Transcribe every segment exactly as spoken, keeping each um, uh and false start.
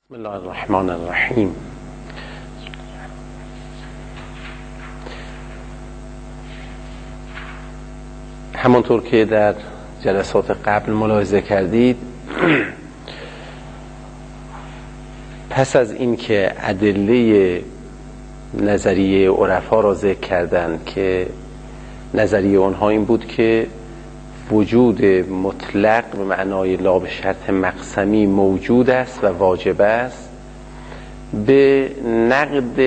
بسم الله الرحمن الرحیم. همانطور که در جلسات قبل ملاحظه کردید، پس از این که ادله نظریه عرفا را ذکر کردند که نظریه آنها این بود که وجود مطلق به معنای لا به شرط مقسمی موجود است و واجب است، به نقد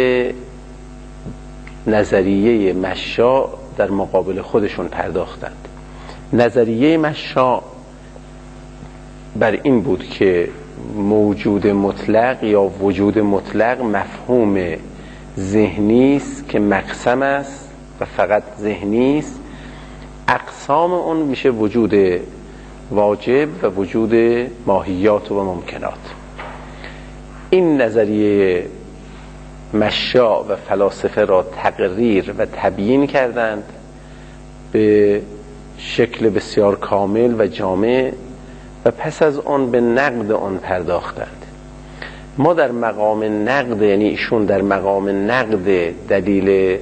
نظریه مشاء در مقابل خودشون پرداختند. نظریه مشاء بر این بود که موجود مطلق یا وجود مطلق مفهوم ذهنی است که مقسم است و فقط ذهنی است. اقسام اون میشه وجود واجب و وجود ماهیات و ممکنات. این نظریه مشاء و فلاسفه را تقریر و تبیین کردند به شکل بسیار کامل و جامع و پس از آن به نقد آن پرداختند. ما در مقام نقد، یعنی ایشون در مقام نقد دلیل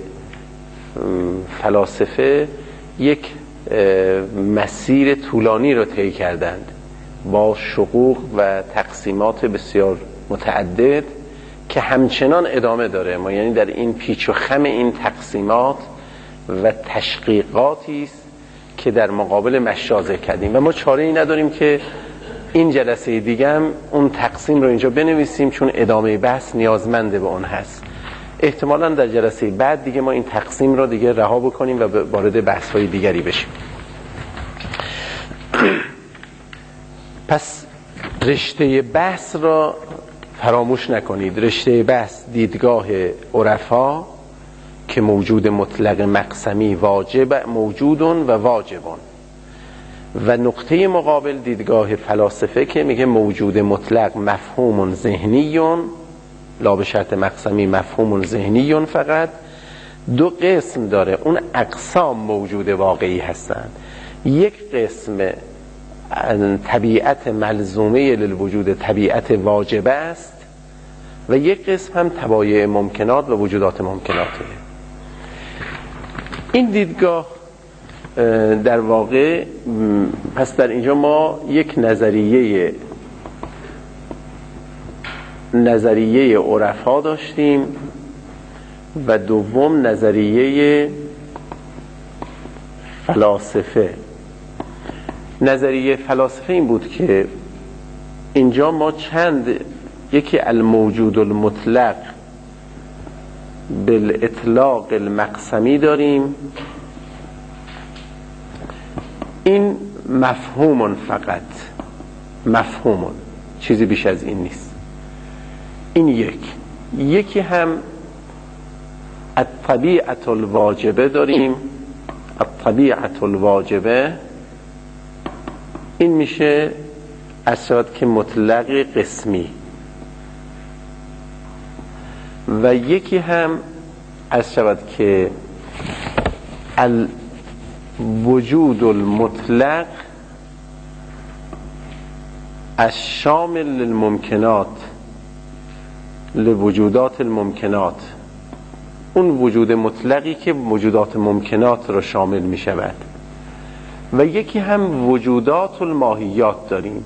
فلاسفه، یک مسیر طولانی رو طی کردند با شقوق و تقسیمات بسیار متعدد که همچنان ادامه داره. ما یعنی در این پیچ و خم این تقسیمات و تشقیقاتی است که در مقابل مشاء ذکر کردیم و ما چاره ای نداریم که این جلسه دیگه هم اون تقسیم رو اینجا بنویسیم، چون ادامه بحث نیازمند به اون هست. احتمالاً در جلسه بعد دیگه ما این تقسیم رو دیگه رها بکنیم و وارد بحث‌های دیگری بشیم. پس رشته بحث را فراموش نکنید. رشته بحث دیدگاه عرفا که موجود مطلق مقسمی واجب موجودون و واجبون، و نقطه مقابل دیدگاه فلاسفه که میگه موجود مطلق مفهوم ذهنیون لا به شرط مقسمی مفهوم ذهنیون. فقط دو قسم داره، اون اقسام موجود واقعی هستند. یک قسم طبیعت ملزومه للوجود، طبیعت واجبه است، و یک قسم هم تبایع ممکنات و وجودات ممکناته. این دیدگاه در واقع پس در اینجا ما یک نظریه نظریه عرفا داشتیم و دوم نظریه فلاسفه. نظریه فلاسفه این بود که اینجا ما چند، یکی الموجود المطلق بالاطلاق المقسمی داریم، این مفهومون، فقط مفهومون، چیزی بیش از این نیست. این یک. یکی هم الطبیعت الواجبه داریم. الطبیعت الواجبه این میشه اصلاً که مطلق قسمی، و یکی هم از شود که الوجود المطلق از شامل للممکنات لوجودات الممکنات، اون وجود مطلقی که وجودات ممکنات را شامل می شود. و یکی هم وجودات الماهیات داریم.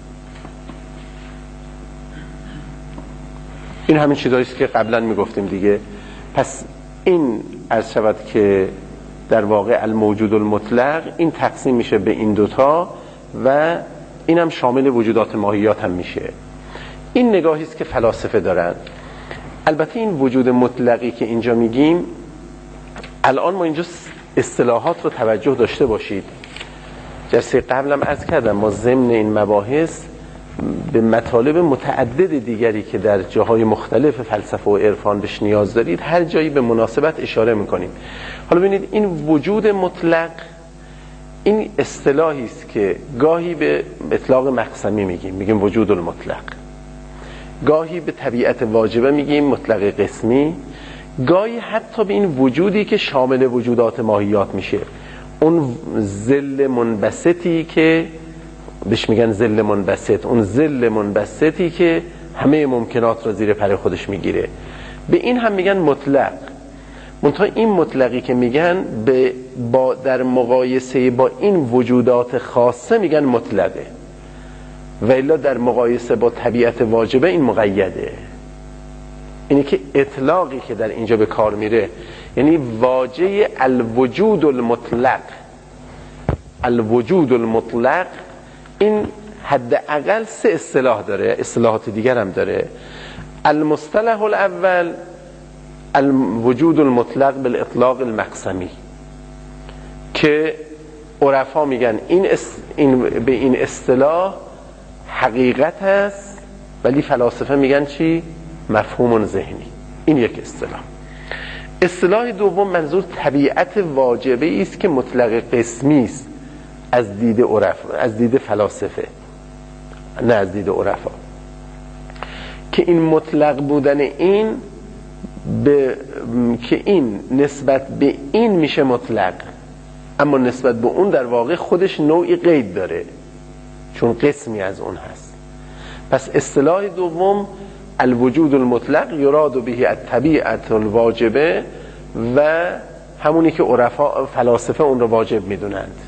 این همین چیزایی است که قبلا می گفتیم دیگه. پس این از شود که در واقع الموجود المطلق این تقسیم میشه به این دوتا و این هم شامل وجودات ماهیات هم میشه. این نگاهی است که فلاسفه دارن. البته این وجود مطلقی که اینجا میگیم، الان ما اینجا اصطلاحات رو توجه داشته باشید. جلسه قبلم عرض کردم ما ضمن این مباحث به مطالب متعدد دیگری که در جاهای مختلف فلسفه و عرفان بهش نیاز دارید هر جایی به مناسبت اشاره میکنیم. حالا ببینید این وجود مطلق این اصطلاحی است که گاهی به اطلاق مقسمی میگیم، میگیم وجود المطلق، گاهی به طبیعت واجبه میگیم مطلق قسمی، گاهی حتی به این وجودی که شامل وجودات ماهیات میشه، اون ظل منبسطی که بهش میگن ظل منبسط، اون ظل منبسطی که همه ممکنات را زیر پر خودش میگیره. به این هم میگن مطلق. منتها این مطلقی که میگن به با در مقایسه با این وجودات خاصه میگن مطلقه، و الا در مقایسه با طبیعت واجبه این مقیده. اینی که اطلاقی که در اینجا به کار میره یعنی واژه الوجود المطلق، الوجود المطلق این حداقل سه اصطلاح داره، اصطلاحات دیگر هم داره. المصطلح الاول الوجود المطلق بالاطلاق المقسمی که عرفا میگن این, اس این به این اصطلاح حقیقت است، ولی فلاسفه میگن چی؟ مفهوم ذهنی. این یک اصطلاح. اصطلاح دوم منظور طبیعت واجبه است که مطلق قسمی است از دید عرفا، از دید فلاسفه، نه از دید عرفا، که این مطلق بودن این به که این نسبت به این میشه مطلق، اما نسبت به اون در واقع خودش نوعی قید داره چون قسمی از اون هست. پس اصطلاح دوم الوجود المطلق یراد به الطبیعت الواجبه و همونی که عرفا فلاسفه اون رو واجب میدونند،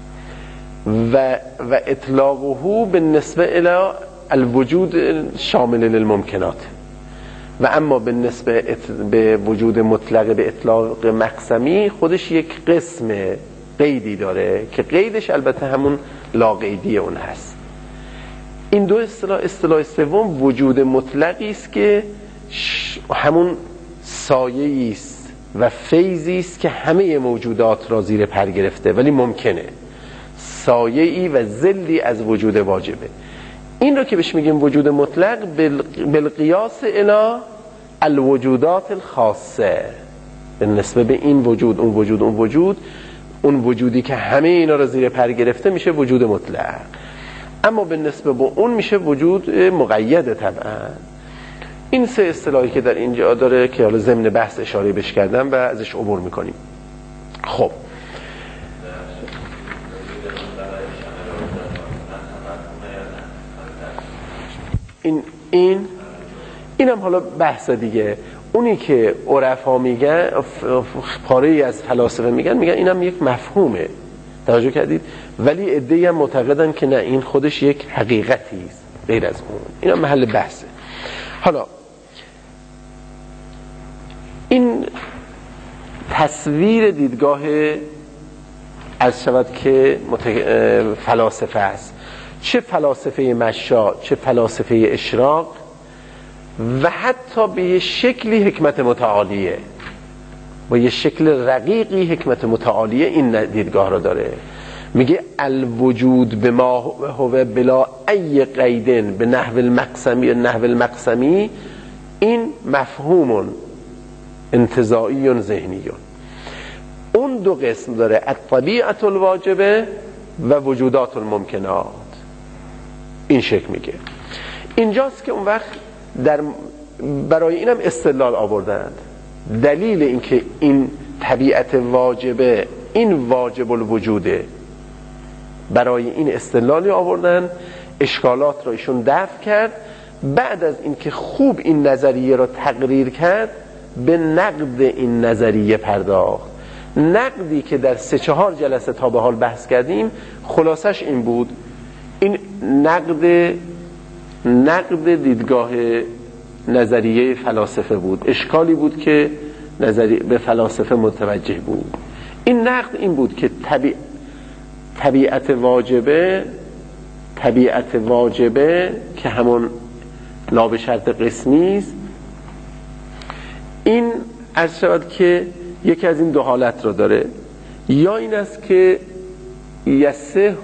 و و اطلاقه بالنسبه الی الوجود شامل للممکنات، و اما بالنسبه به وجود مطلق به اطلاق مقسمی خودش یک قسم قیدی داره که قیدش البته همون لاقیدی اون هست. این دو اصطلاح، اصطلاح سوم وجود مطلقی است که همون سایه‌ای است و فیضی است که همه موجودات را زیر پر گرفته ولی ممکنه، سایه‌ای و ظلی از وجود واجبه. این رو که بهش میگیم وجود مطلق بالقیاس الی الوجودات الخاصه، بالنسبه به این وجود اون وجود اون وجود اون وجودی که همه اینا رو زیر پر گرفته میشه وجود مطلق، اما بالنسبه به اون میشه وجود مقید. طبعا این سه اصطلاحی که در اینجا داره که حالا ضمن بحث اشاره بهش کردم و ازش عبور میکنیم. خب این این اینم حالا بحث دیگه. اونی که عرفا میگن، پاره‌ای از فلاسفه میگن، میگن اینم یک مفهومه، توجه کردید، ولی عده‌ای هم معتقدن که نه، این خودش یک حقیقتی است غیر از اون. اینم محل بحثه. حالا این تصویر دیدگاه از شود که مت... فلاسفه است، چه فلاسفه مشاء چه فلاسفه اشراق، و حتی به یه شکلی حکمت متعالیه، با یه شکل رقیقی حکمت متعالیه این دیدگاه را داره. میگه الوجود بما هو بلا ای قیدن به نحو المقسمی نحو المقسمی این مفهوم انتزاعی ذهنی. اون دو قسم داره، الطبیعت الواجبه و وجودات الممکنات. این شکل میگه. اینجاست که اون وقت در برای اینم استدلال آوردند. دلیل اینکه این طبیعت واجبه، این واجب الوجوده، برای این استدلالی آوردن، اشکالات را ایشون دفع کرد. بعد از اینکه خوب این نظریه را تقریر کرد، به نقد این نظریه پرداخت. نقدی که در سه چهار جلسه تا به حال بحث کردیم خلاصش این بود. این نقد نقد دیدگاه نظریه فلاسفه بود، اشکالی بود که نظریه به فلاسفه متوجه بود. این نقد این بود که طبیع... طبیعت واجبه طبیعت واجبه که همون لا به شرط قسمی است، این عرض شود که یکی از این دو حالت را داره. یا این است که یصح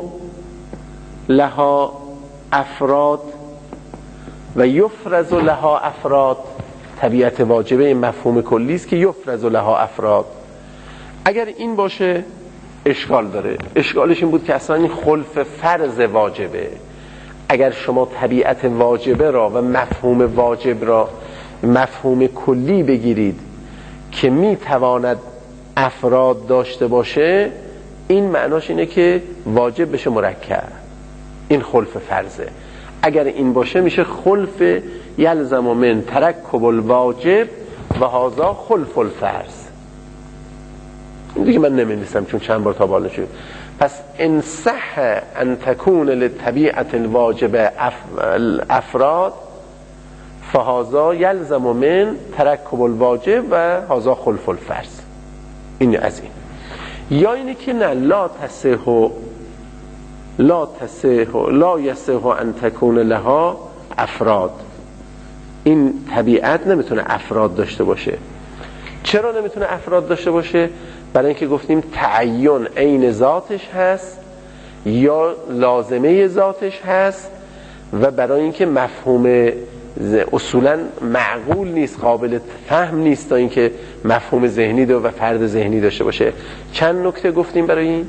لها افراد و یفرض لها افراد. طبیعت واجبه این مفهوم کلی است که یفرض لها افراد. اگر این باشه اشکال داره. اشکالش این بود که اصلا این خلف فرض واجبه. اگر شما طبیعت واجبه را و مفهوم واجب را مفهوم کلی بگیرید که می تواند افراد داشته باشه، این معناش اینه که واجب بشه مرکب. این خلف فرضه. اگر این باشه میشه خلف یلزم من ترکب الواجب و هذا خلف الفرض. این دیگه من نمی‌نویسم چون چند بار تا بالا شد. پس ان صح ان تكون للطبيعه الواجب افراد فهذا يلزم من ترکب الواجب و هذا خلف الفرض. این از این. یا اینه که نه لا تصح لا تصح لا يصح ان تكون لها افراد. این طبیعت نمیتونه افراد داشته باشه. چرا نمیتونه افراد داشته باشه؟ برای اینکه گفتیم تعین عین ذاتش هست یا لازمه ذاتش هست و برای اینکه مفهوم اصولا معقول نیست، قابل فهم نیست تا اینکه مفهوم ذهنی و فرد ذهنی داشته باشه. چند نکته گفتیم برای این؟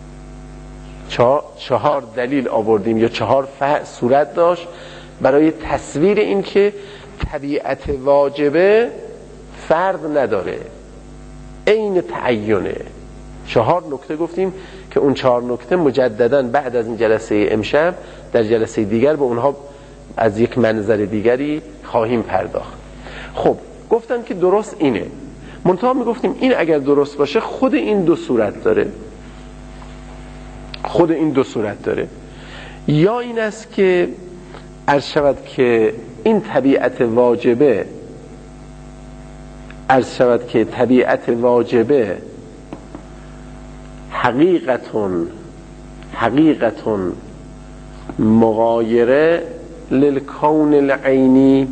چهار دلیل آوردیم یا چهار صورت داشت برای تصویر این که طبیعت واجبه فرد نداره، عین تعینه. چهار نکته گفتیم که اون چهار نکته مجددا بعد از این جلسه امشب در جلسه دیگر به اونها از یک منظر دیگری خواهیم پرداخت. خب گفتن که درست اینه، منتها میگفتیم این اگر درست باشه خود این دو صورت داره، خود این دو صورت داره. یا این است که عرض شود که این طبیعت واجبه عرض شود که طبیعت واجبه حقیقتون حقیقتون مغایره للکون العینی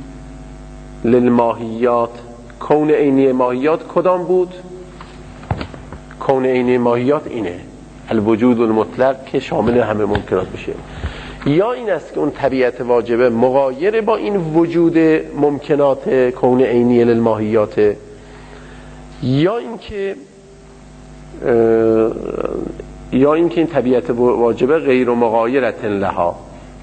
للماهیات. کون عینی ماهیات کدام بود؟ کون عینی ماهیات اینه، الوجود المطلق که شامل همه ممکنات بشه. یا این است که اون طبیعت واجبه مغایر با این وجود ممکنات کون عینی للماهیات، یا این که یا این که این طبیعت واجبه غیر مغایرت لها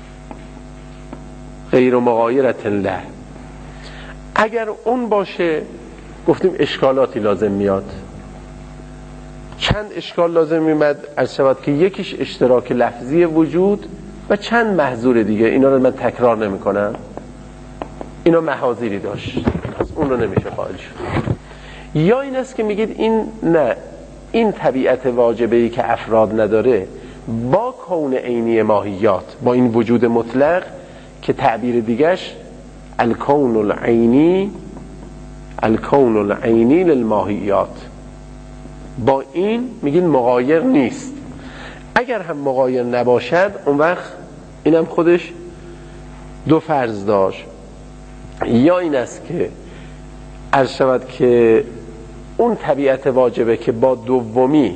غیر مغایرت له. اگر اون باشه گفتیم اشکالاتی لازم میاد. چند اشکال لازم میاد عرض شود که یکیش اشتراک لفظی وجود و چند محظور دیگه، اینا رو من تکرار نمی کنم، اینا محاذیری داشت از اون رو نمیشه قائل شد. یا این است که میگید این نه، این طبیعت واجبه‌ای که افراد نداره با کون عینی ماهیات، با این وجود مطلق که تعبیر دیگش الکون العینی الکون العینی للماهیات، با این میگین مغایر نیست. اگر هم مغایر نباشد اون وقت اینم خودش دو فرض داشت. یا این است که عرض شود که اون طبیعت واجبه که با دومی،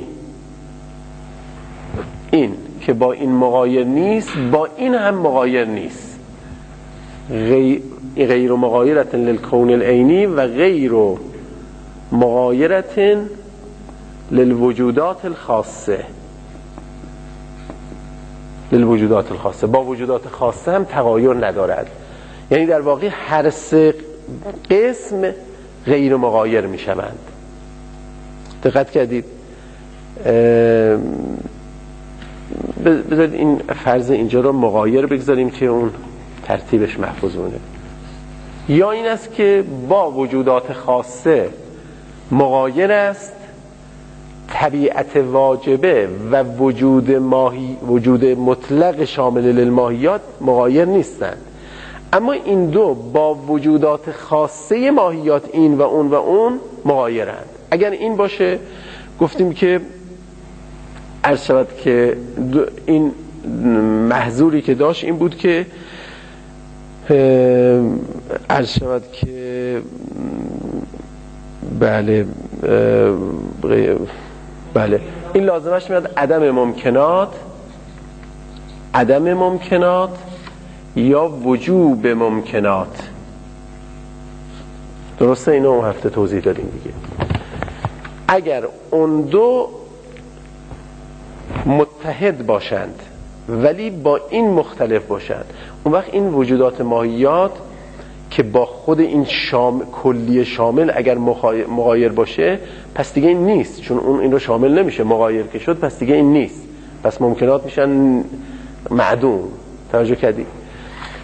این که با این مغایر نیست با این هم مغایر نیست، غیر, غیر مغایرت للکون العینی و غیر مغایرت للوجودات الخاصه للوجودات الخاصه با وجودات خاصه هم تغایر ندارد. یعنی در واقع هر سه قسم غیر مغایر می شوند. دقت کردید؟ بذارید این فرض اینجا رو مغایر بگذاریم که اون ترتیبش محفوظ مونه. یا این است که با وجودات خاصه مغایر است، طبیعت واجبه و وجود ماهی وجود مطلق شامل للماهیات مغایر نیستند، اما این دو با وجودات خاصه ماهیات این و اون و اون مغایرند. اگر این باشه گفتیم که عرض شود که این محظوری که داشت این بود که عرض شود که بله بله این لازمش میاد عدم ممکنات عدم ممکنات یا وجوب ممکنات. درسته؟ اینو اون هفته توضیح دادیم دیگه. اگر اون دو متحد باشند ولی با این مختلف باشند، اون وقت این وجودات ماهیات که با خود این شام کلی شامل اگر مغایر باشه پس دیگه این نیست، چون اون این رو شامل نمیشه. مغایر که شد پس دیگه این نیست، پس ممکنات میشن معدوم. توجه کردی؟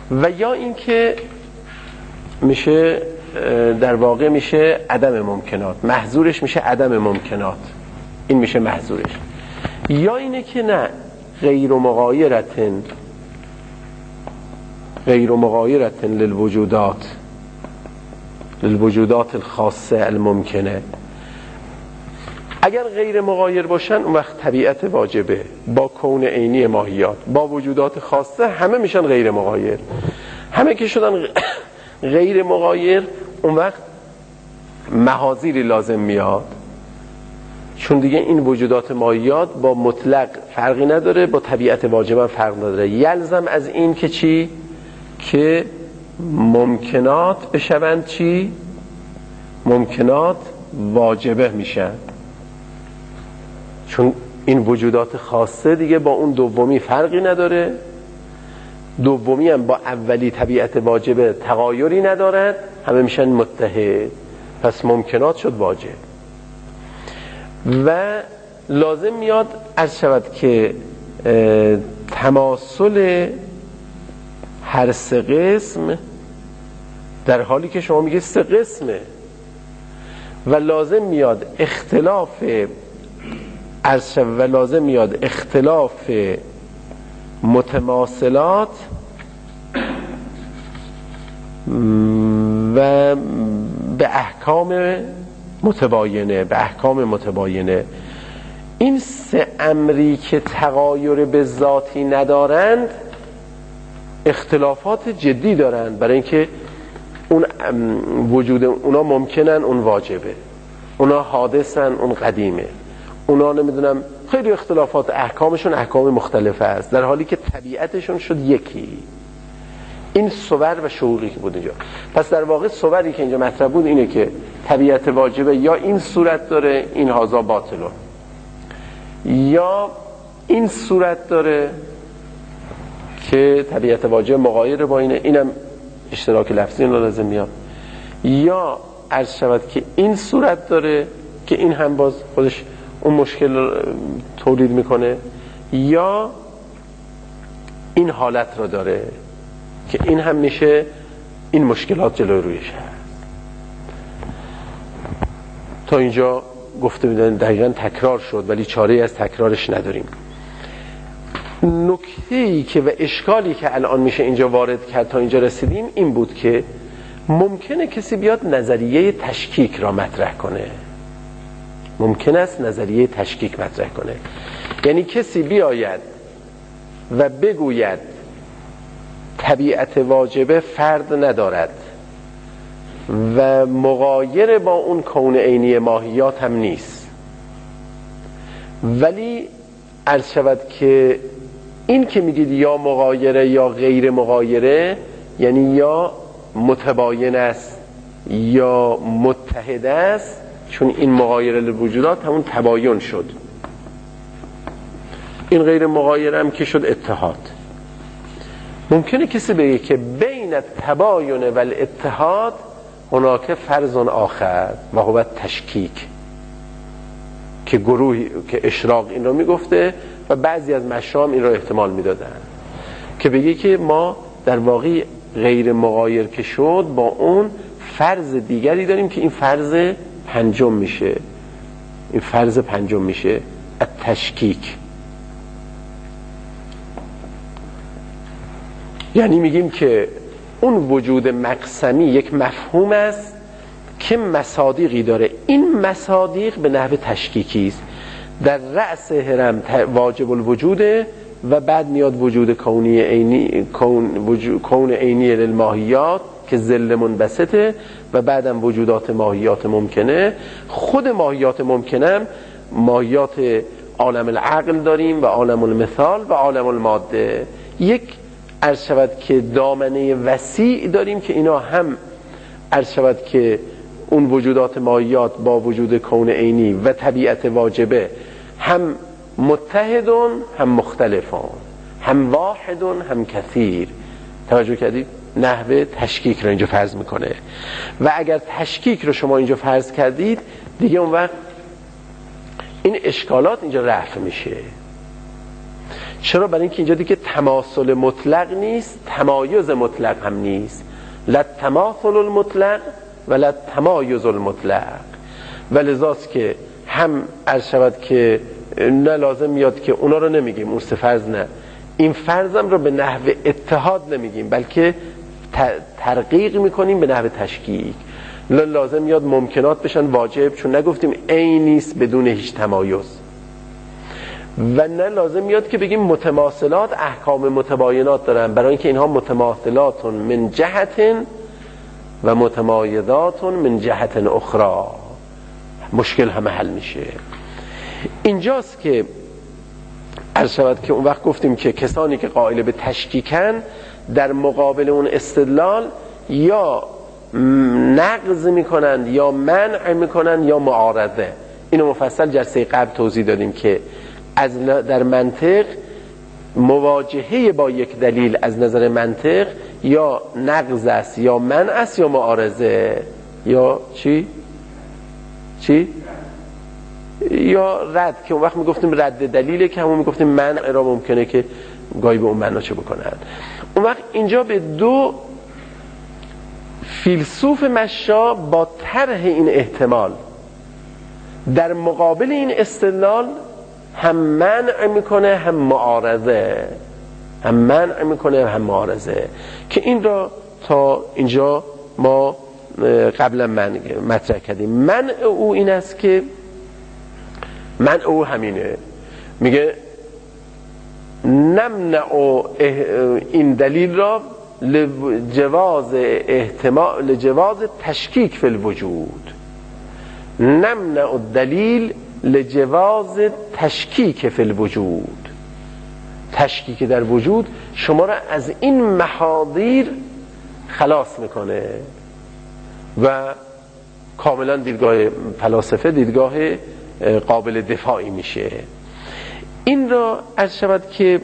و یا اینکه میشه در واقع میشه عدم ممکنات، محظورش میشه عدم ممکنات، این میشه محظورش. یا اینه که نه، غیر مغایرتن غیر مغایرتن للوجودات للوجودات الخاصه الممکنه. اگر غیر مغایر باشن اون وقت طبیعت واجبه با کون عینی ماهیات با وجودات خاصه همه میشن غیر مغایر. همه که شدن غیر مغایر اون وقت محاذیری لازم میاد، چون دیگه این وجودات ماهیات با مطلق فرقی نداره، با طبیعت واجبه فرق نداره. یلزم از این که چی؟ که ممکنات بشوند چی؟ ممکنات واجبه میشن، چون این وجودات خاصه دیگه با اون دومی فرقی نداره، دومی هم با اولی طبیعت واجبه تغایری ندارد، همه میشن متحد، پس ممکنات شد واجب. و لازم میاد عرض شود که تماثل هر سه قسم در حالی که شما میگه سه قسمه، و لازم میاد اختلاف عرض شود و لازم میاد اختلاف متماثلات و به احکام متباینه به احکام متباینه این سه امری که تغایر به ذاتی ندارند اختلافات جدی دارند، برای اینکه اون وجود اونا ممکنن اون واجبه، اونا حادثن اون قدیمه، اونا نمیدونم خیلی اختلافات، احکامشون احکام مختلفه است، در حالی که طبیعتشون شد یکی. این صور و شعوری که بود اینجا. پس در واقع صوری که اینجا مطرح بود اینه که طبیعت واجبه یا این صورت داره، این هازا باطلون، یا این صورت داره که طبیعت واجبه مغایر با اینه، اینم اشتراک لفظی این لازم میاد، یا عرض شود که این صورت داره که این هم باز خودش اون مشکل تولید میکنه، یا این حالت رو داره که این هم میشه این مشکلات جلوی رویش هست. تا اینجا گفته میدن دقیقا تکرار شد ولی چاره‌ای از تکرارش نداریم. نکته‌ای که و اشکالی که الان میشه اینجا وارد کرد تا اینجا رسیدیم این بود که ممکنه کسی بیاد نظریه تشکیک را مطرح کنه، ممکن است نظریه تشکیک مطرح کنه، یعنی کسی بیاید و بگوید طبیعت واجبه فرد ندارد و مغایر با اون کون عینی ماهیات هم نیست، ولی عرض شود که این که میگید یا مغایره یا غیر مغایره، یعنی یا متباین است یا متحد است، چون این مغایره للوجودات همون تباین شد، این غیر مغایره هم که شد اتحاد. ممکنه کسی بگه که بین التباین و الاتحاد هناک فرض آخر و هو تشکیک، که گروهی که اشراق این رو میگفته و بعضی از مشام این رو احتمال میدادن، که بگه که ما در واقع غیر مغایر که شد با اون فرض دیگری داریم که این فرض پنجم میشه، این فرض پنجم میشه التشکیک. یعنی میگیم که اون وجود مقسمی یک مفهوم است که مصادیقی داره، این مصادیق به نحو تشکیکی است، در رأس هرم واجب الوجوده و بعد میاد وجود کونی عینی کون وجود کون عینی للماهیات که ذل منبسطه و بعدم وجودات ماهیات ممکنه. خود ماهیات ممکنه ماهیات عالم العقل داریم و عالم المثال و عالم الماده، یک عرض شود که دامنه وسیع داریم که اینا هم عرض شود که اون وجودات ماهیات با وجود کون عینی و طبیعت واجبه هم متحدون هم مختلفون، هم واحدون هم کثیر. توجه کردید؟ نحوه تشکیک رو اینجا فرض میکنه و اگر تشکیک رو شما اینجا فرض کردید دیگه اون وقت این اشکالات اینجا رفع میشه. چرا؟ برای اینکه اینجا دیگه تماثل مطلق نیست، تمایز مطلق هم نیست. لا تماثل المطلق ولا تمایز المطلق. ولذاست که هم عرض شود که نه لازم میاد که اونا رو نمیگیم، اون سه فرض نه، این فرضم رو به نحو اتحاد نمیگیم بلکه ترقیق میکنیم به نحو تشکیک. لازم میاد ممکنات بشن واجب، چون نگفتیم عین نیست بدون هیچ تمایز. و نه لازم میاد که بگیم متماثلات احکام متباینات دارن، برای اینکه اینها متماثلات من جهت و متمایزات من جهت اخرى، مشکل هم حل میشه. اینجاست که عرض شود که اون وقت گفتیم که کسانی که قائل به تشکیکن در مقابل اون استدلال یا نقض میکنند یا منع میکنند یا معارضه. اینو مفصل جلسه قبل توضیح دادیم که از در منطق مواجهه با یک دلیل از نظر منطق یا نقض است یا منع است یا معارضه یا چی؟ چی؟ یا رد، که اون وقت میگفتیم رد دلیله، که همون میگفتیم منع را ممکنه که گاهی به اون معنا چه بکنن. اون وقت اینجا به دو فیلسوف مشا با طرح این احتمال در مقابل این استدلال هم منع میکنه هم معارضه، هم منع میکنه هم معارضه، که این را تا اینجا ما قبلا من مطرح کردیم. منع او این است که منع او همینه، میگه نمنع این دلیل را لجواز احتمال لجواز تشکیک فی الوجود، نمنع الدلیل لجواز تشکیک فی الوجود. تشکیک در وجود شما را از این محاذیر خلاص میکنه و کاملا دیدگاه فلاسفه دیدگاه قابل دفاعی میشه. این را عرض شود که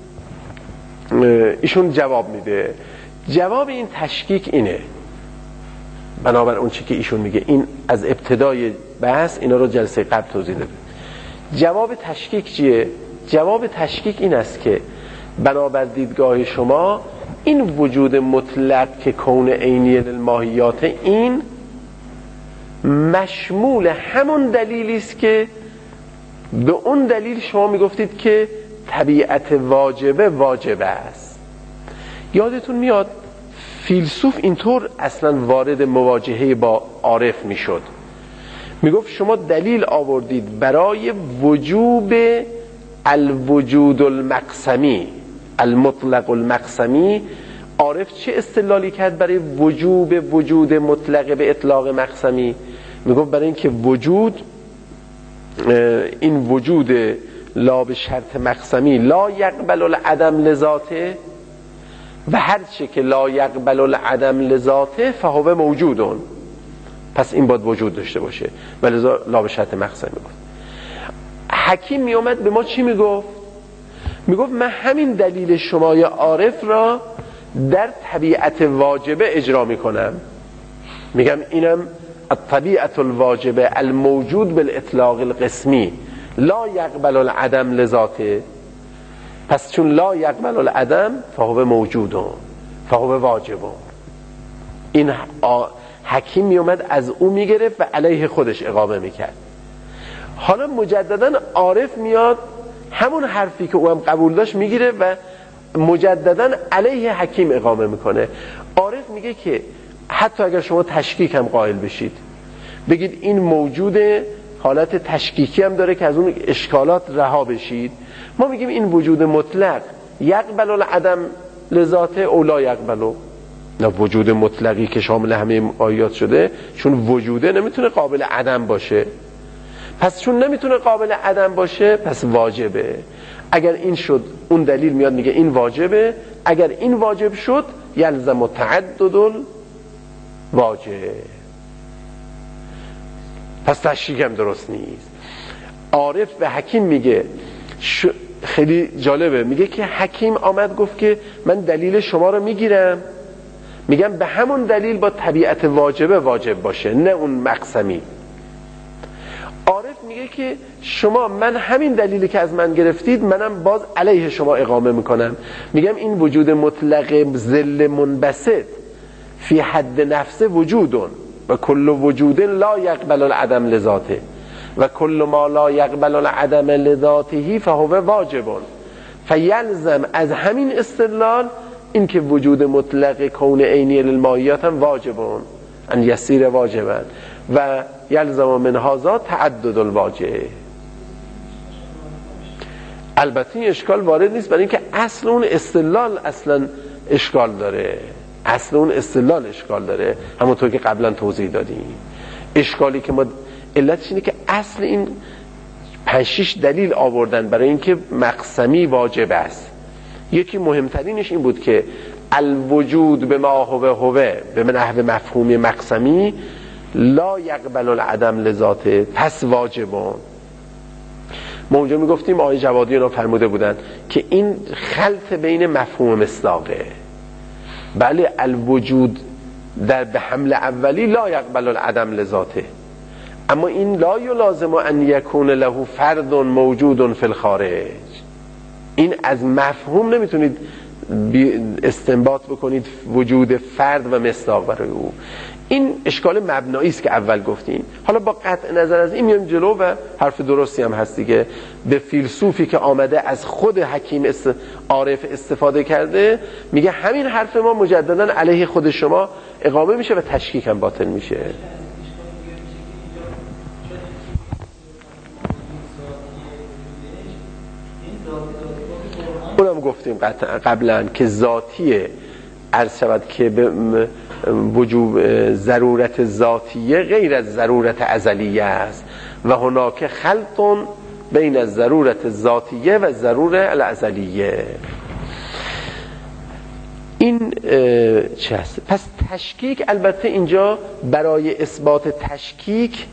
ایشون جواب میده. جواب این تشکیک اینه، بنابر اون چی که ایشون میگه، این از ابتدای بحث اینا رو جلسه قبل توضیح داده. جواب تشکیک چیه؟ جواب تشکیک این است که بنابر دیدگاه شما این وجود مطلق که کون عینی للماهیات، این مشمول همون دلیلی است که به اون دلیل شما میگفتید که طبیعت واجبه واجبه است. یادتون میاد فیلسوف اینطور اصلا وارد مواجهه با عارف میشد، میگفت شما دلیل آوردید برای وجوب الوجود المقسمی، المطلق المقسمی. عارف چه استدلالی کرد برای وجوب وجود مطلق به اطلاق مقسمی؟ میگفت برای اینکه وجود، این وجود لا به شرط مقسمی لا یقبل العدم لذاته، و هر چه که لا یقبل العدم لذاته فهو موجودون، پس این باید وجود داشته باشه، ولی لا به شرط مقسمی بود. حکیم می اومد به ما چی میگفت؟ میگفت من همین دلیل شمای عارف را در طبیعت واجبه اجرا میکنم، میگم اینم الطبیعت الواجبه الموجود بالاطلاق القسمی لا یقبل العدم لذاته، پس چون لا یقبل العدم فهو موجودون فهو واجبون. این حکیم می اومد از او میگرفت و علیه خودش اقامه میکرد. حالا مجددا عارف میاد همون حرفی که او هم قبول داشت میگیره و مجددا علیه حکیم اقامه میکنه. عارف میگه که حتی اگر شما تشکیک هم قائل بشید، بگید این موجود حالت تشکیکی هم داره که از اون اشکالات رها بشید، ما میگیم این وجود مطلق یقبل العدم لذاته او لا یقبلو. نه، وجود مطلقی که شامل همه آیات شده، چون وجوده نمیتونه قابل عدم باشه، پس چون نمیتونه قابل عدم باشه پس واجبه. اگر این شد اون دلیل میاد میگه این واجبه، اگر این واجب شد یلزم تعدد الواجب، پس تشکیک هم درست نیست. عارف به حکیم میگه ش... خیلی جالبه، میگه که حکیم آمد گفت که من دلیل شما رو میگیرم، میگم به همون دلیل با طبیعت واجبه واجب باشه، نه اون مقسمی. عارف میگه که شما، من همین دلیلی که از من گرفتید منم باز علیه شما اقامه میکنم. میگم این وجود مطلق ذل منبسط فی حد نفس وجودون و کل وجود لا یقبل العدم لذاته و کل ما لا یقبل العدم لذاته فهو واجبون. فیلزم از همین استدلال این که وجود مطلق کون عینی للماهیات هم واجبون ان یسیر واجبن و یلزم من هذا تعدد الواجب. البته این اشکال وارد نیست، برای اینکه اصل اون استدلال اصلا اشکال داره، اصل اون استدلال اشکال داره، همونطور که قبلا توضیح دادیم. اشکالی که ما علتش اینه که اصل این پنج شش دلیل آوردن برای اینکه مقسمی واجب است. یکی مهمترینش این بود که الوجود به ما هو هو به نحو مفهوم مقسمی لا یقبل العدم لذاته پس واجبون. ما اونجا میگفتیم آقای جوادی رو فرموده بودن که این خلط بین مفهوم مصداقه. بله الوجود در به حمل اولی لا یقبل العدم لذاته، اما این لا یلازم ان یکون له فرد موجود فی الخارج. این از مفهوم نمیتونید استنباط بکنید وجود فرد و مصداق برای او. این اشکال مبنایی است که اول گفتیم. حالا با قطع نظر از این میام جلو و حرف درستی هم هست دیگه. به فیلسوفی که آمده از خود حکیم است... عارف استفاده کرده، میگه همین حرف ما مجددا علیه خود شما اقامه میشه و تشکیک هم باطل میشه. اونم گفتیم قبلا که ذاتیه، عرض شود که به وجوب ضرورت ذاتیه غیر از ضرورت ازلیه است و هناک خلط بین از ضرورت ذاتیه و ضرورت الازلیه. این چه هست؟ پس تشکیک البته اینجا برای اثبات تشکیک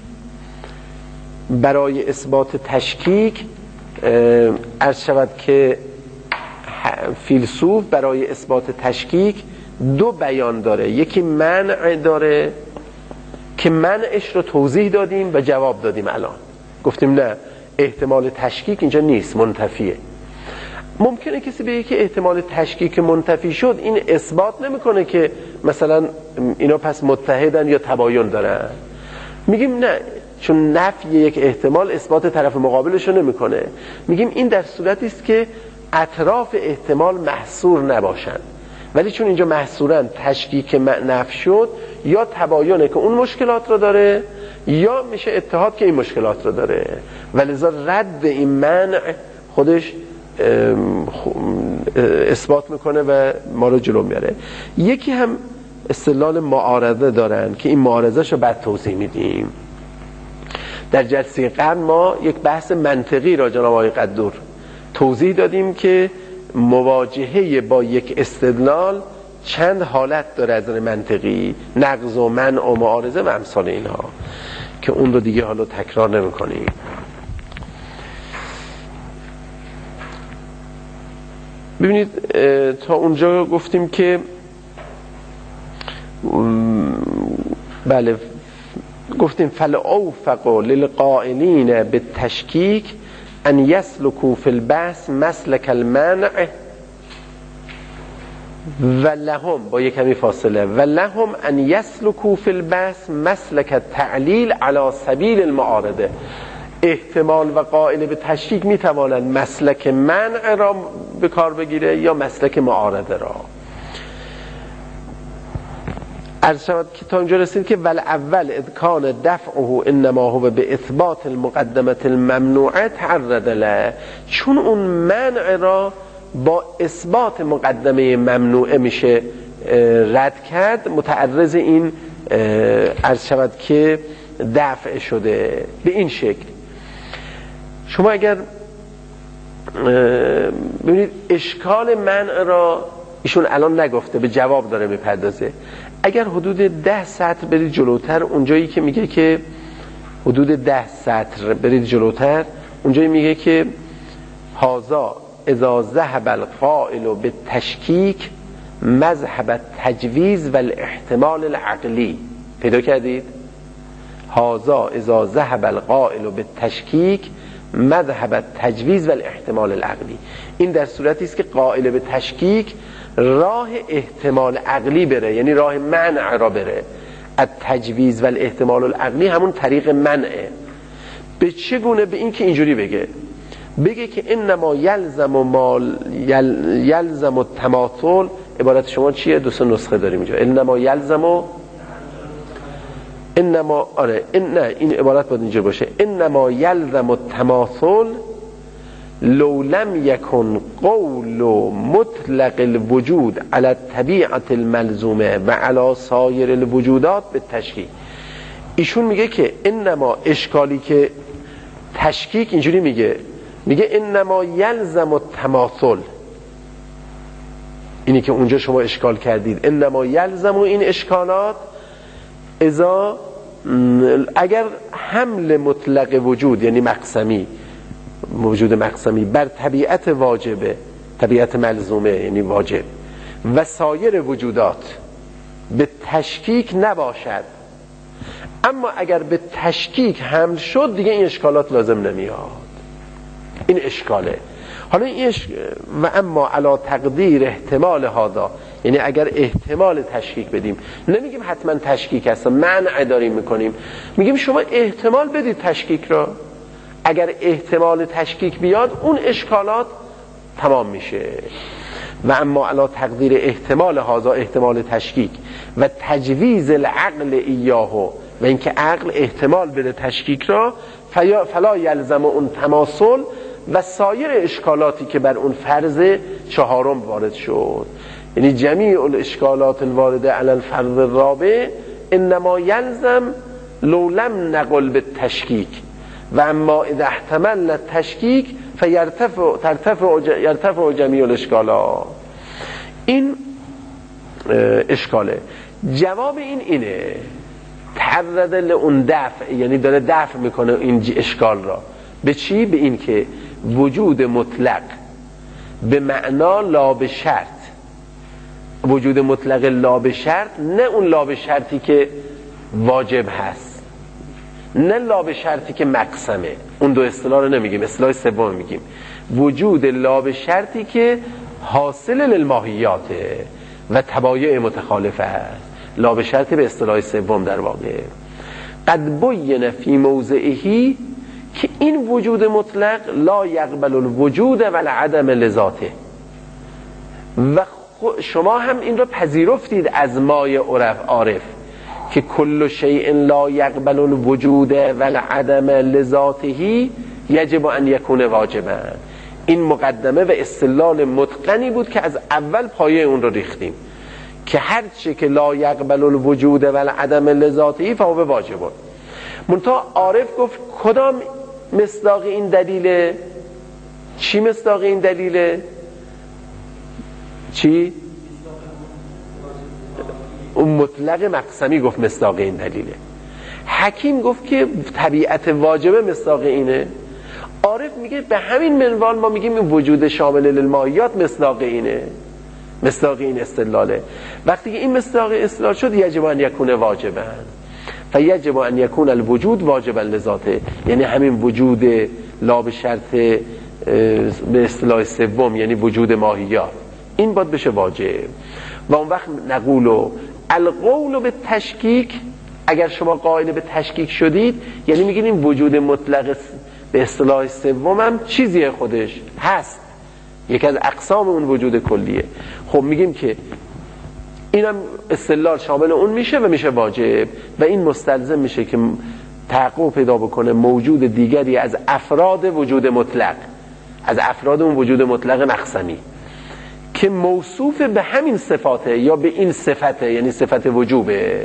برای اثبات تشکیک عرض شود که فیلسوف برای اثبات تشکیک دو بیان داره. یکی منع داره که منعش رو توضیح دادیم و جواب دادیم. الان گفتیم نه، احتمال تشکیک اینجا نیست، منتفیه. ممکنه کسی بگه که احتمال تشکیک منتفی شد، این اثبات نمیکنه که مثلا اینا پس متحدن یا تباین دارن. میگیم نه، چون نفی یک احتمال اثبات طرف مقابلش رو نمیکنه. میگیم این در صورتی است که اطراف احتمال محصور نباشن، ولی چون اینجا محصورن تشکیک نفی شد، یا تباینه که اون مشکلات رو داره یا میشه اتحاد که این مشکلات رو داره، ولذا رد این منع خودش اثبات میکنه و ما رو جلو میاره. یکی هم استدلال معارضه دارن که این معارضه‌شو بعد توضیح میدیم. در جلسه قبل ما یک بحث منطقی را جناب آقای قدور توضیح دادیم که مواجهه با یک استدلال چند حالت داره از نظر منطقی، نقض و منع و معارضه و امثال اینها، که اون رو دیگه حالا تکرار نمی کنیم. ببینید تا اونجا گفتیم که بله گفتیم فالاوفق للقائلین بالتشکیک ان یسلکوا فی البحث مسلک المنع و لهم، با یک کمی فاصله، و لهم ان یسلکوا فی البحث مسلک التعلیل علی سبیل المعارضه. احتمال و قائل به تشکیک میتوانند مسلک منع را به کار بگیره یا مسلک معارضه را. عرض شود که تا اینجا رسید که ول اول اذکان دفعه انما هو به اثبات المقدمه الممنوعه تعرض له، چون اون منع را با اثبات مقدمه ممنوعه میشه رد کرد، متعرض این عرض شود که دفع شده. به این شکل شما اگر ببینید اشکال منع را ایشون الان نگفته، به جواب داره میپردازه. اگر حدود ده سطر برید جلوتر، اونجایی که میگه که حدود ده سطر برید جلوتر، اونجایی میگه که هازا اذا ذهب القائل بالتشکیک مذهب التجویز و الاحتمال العقلی. پیدا کردید؟ هذا اذا ذهب القائل بالتشکیک مذهب التجویز و الاحتمال العقلی. این در صورتی است که قائل به تشکیک راه احتمال عقلی بره، یعنی راه منع را بره. التجویز و الاحتمال العقلی همون طریق منعه. به چه گونه؟ به این که اینجوری بگه بگه که انما یلزم و مال یل یلزم و تماثل. عبارت شما چیه؟ دو سه نسخه داریم اینجا. انما یلزم و انما آره این نه این عبارت باید اینجا باشه. انما یلزم و تماثل لو لم یکن قول مطلق الوجود على الطبیعت الملزومه و على سایر الوجودات به تشکیک. ایشون میگه که انما اشکالی که تشکیک اینجوری میگه میگه انما یلزم التماثل، اینی که اونجا شما اشکال کردید. انما یلزم و این اشکالات اذا اگر حمل مطلق وجود یعنی مقسمی، وجود مقسمی بر طبیعت واجبه، طبیعت ملزومه یعنی واجب، و سایر وجودات به تشکیک نباشد. اما اگر به تشکیک حمل شد دیگه این اشکالات لازم نمیاد. این اشکاله. حالا این اش... و اما علا تقدیر احتمال هذا، یعنی اگر احتمال تشکیک بدیم، نمیگیم حتما تشکیک هست، منع داریم میکنیم، میگیم شما احتمال بدید تشکیک را. اگر احتمال تشکیک بیاد اون اشکالات تمام میشه. و اما علا تقدیر احتمال هذا، احتمال تشکیک و تجویز العقل ایاهو، و اینکه عقل احتمال بده تشکیک را، فلا یلزم اون تماثل و سایر اشکالاتی که بر اون فرض چهارم وارد شد، یعنی جمیع الاشکالات الوارده علی الفرض الرابع انما یلزم لو لم نقل بالتشکیک و اما اذا احتمل التشکیک فیرتفع ترتفع یرتفع جمیع الاشکالات. این اشکاله. جواب این اینه تعرض لون دفع، یعنی داره دفع میکنه این اشکال را. به چی؟ به این که وجود مطلق به معنا لا به شرط، وجود مطلق لا به شرط، نه اون لا به شرطی که واجب هست، نه لا به شرطی که مقسمه. اون دو اصطلاح رو نمیگیم، اصطلاح سوم میگیم وجود لا به شرطی که حاصل للماهیاته و تبایع متخالفه است. لا به شرطی به اصطلاح سوم در واقع قد بین فی موضعهی که این وجود مطلق لا یقبل الوجود و العدم لذاته. و شما هم این رو پذیرفتید از مای عرف عارف که کل شیء لا یقبل الوجود و العدم لذاته یجب ان یکون واجبا. این مقدمه و استدلال متقنی بود که از اول پایه اون رو ریختیم که هر چی که لا یقبل الوجود و العدم لذاته فهو واجب. منتها عارف گفت کدام مصداق این دلیله؟ چی مصداق این دلیله؟ چی؟ اون مطلق مقسمی گفت مصداق این دلیله. حکیم گفت که طبیعت واجبه مصداق اینه. عارف میگه به همین منوال ما میگیم این وجود شامل للماهیات مصداق اینه، مصداق این استدلاله. وقتی که این مصداق استدلال شد یجب ان یکون واجبا فیجب ان یکون الوجود واجبا لذاته، یعنی همین وجود لا به شرط به اصطلاح سوم یعنی وجود ماهیات این باید بشه واجب. و اون وقت نقولو القول به تشکیک، اگر شما قائل به تشکیک شدید یعنی میگین این وجود مطلق به اصطلاح سوم هم چیزیه خودش هست، یکی از اقسام اون وجود کلیه. خب میگیم که اینم استدلال شامل اون میشه و میشه واجب و این مستلزم میشه که تحقق پیدا بکنه موجود دیگری از افراد وجود مطلق، از افراد اون وجود مطلق مقسمی که موصوف به همین صفاته یا به این صفته، یعنی صفت وجوبه،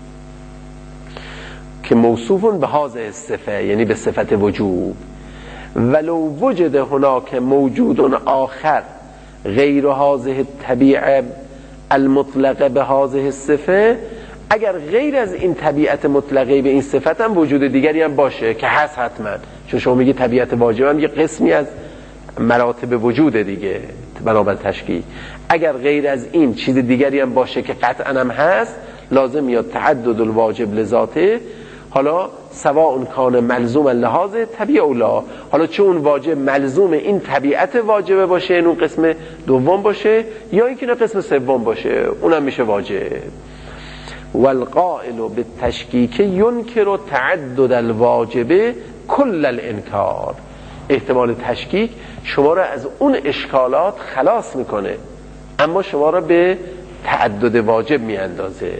که موصوفون به هذه صفه یعنی به صفت وجوب. ولو وجد هناك موجود آخر غیر هذه الطبیعه المطلقه به هذه الصفه، اگر غیر از این طبیعت مطلقه به این صفت هم وجود دیگری هم باشه که هست حتما، چون شما میگی طبیعت واجب هم یه قسمی از مراتب وجود دیگه بنابر تشکیل، اگر غیر از این چیز دیگری هم باشه که قطعا هم هست، لازم یا تعدد الواجب لذاته حالا سواء کان ملزوم لحاظ طبیعه اولا، حالا چه اون واجب ملزوم این طبیعت واجبه باشه، اون قسم دوم باشه، یا اینکه نه قسم سوم باشه، اونم میشه واجب. والقائل بالتشکیک ینکر تعدد الواجب کل الانکار. احتمال تشکیک شما را از اون اشکالات خلاص میکنه، اما شما را به تعدد واجب میاندازه.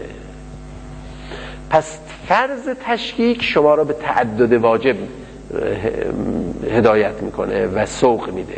پس فرض تشکیک شما را به تعدد واجب هدایت میکنه و سوق میده.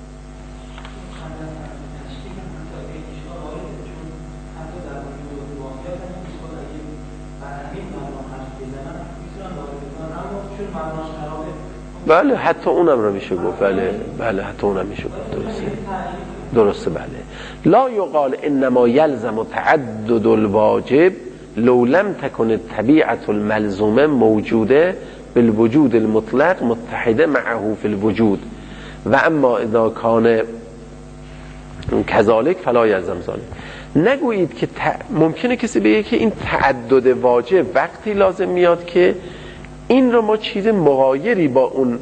بله حتی اونم رو میشه گفت. بله بله حتی اونم میشه گفت. درسته درسته بله. لا یقال انما یلزم تعدد الواجب لو لم تكن الطبيعة الملزومه موجوده بالوجود المطلق متحده معه في الوجود و اما اذا كان كذلك فلا يلزم ذلك. نگویید که ت... ممکنه کسی بگه که این تعدد واجب وقتی لازم میاد که این رو ما چیز مغایری با اون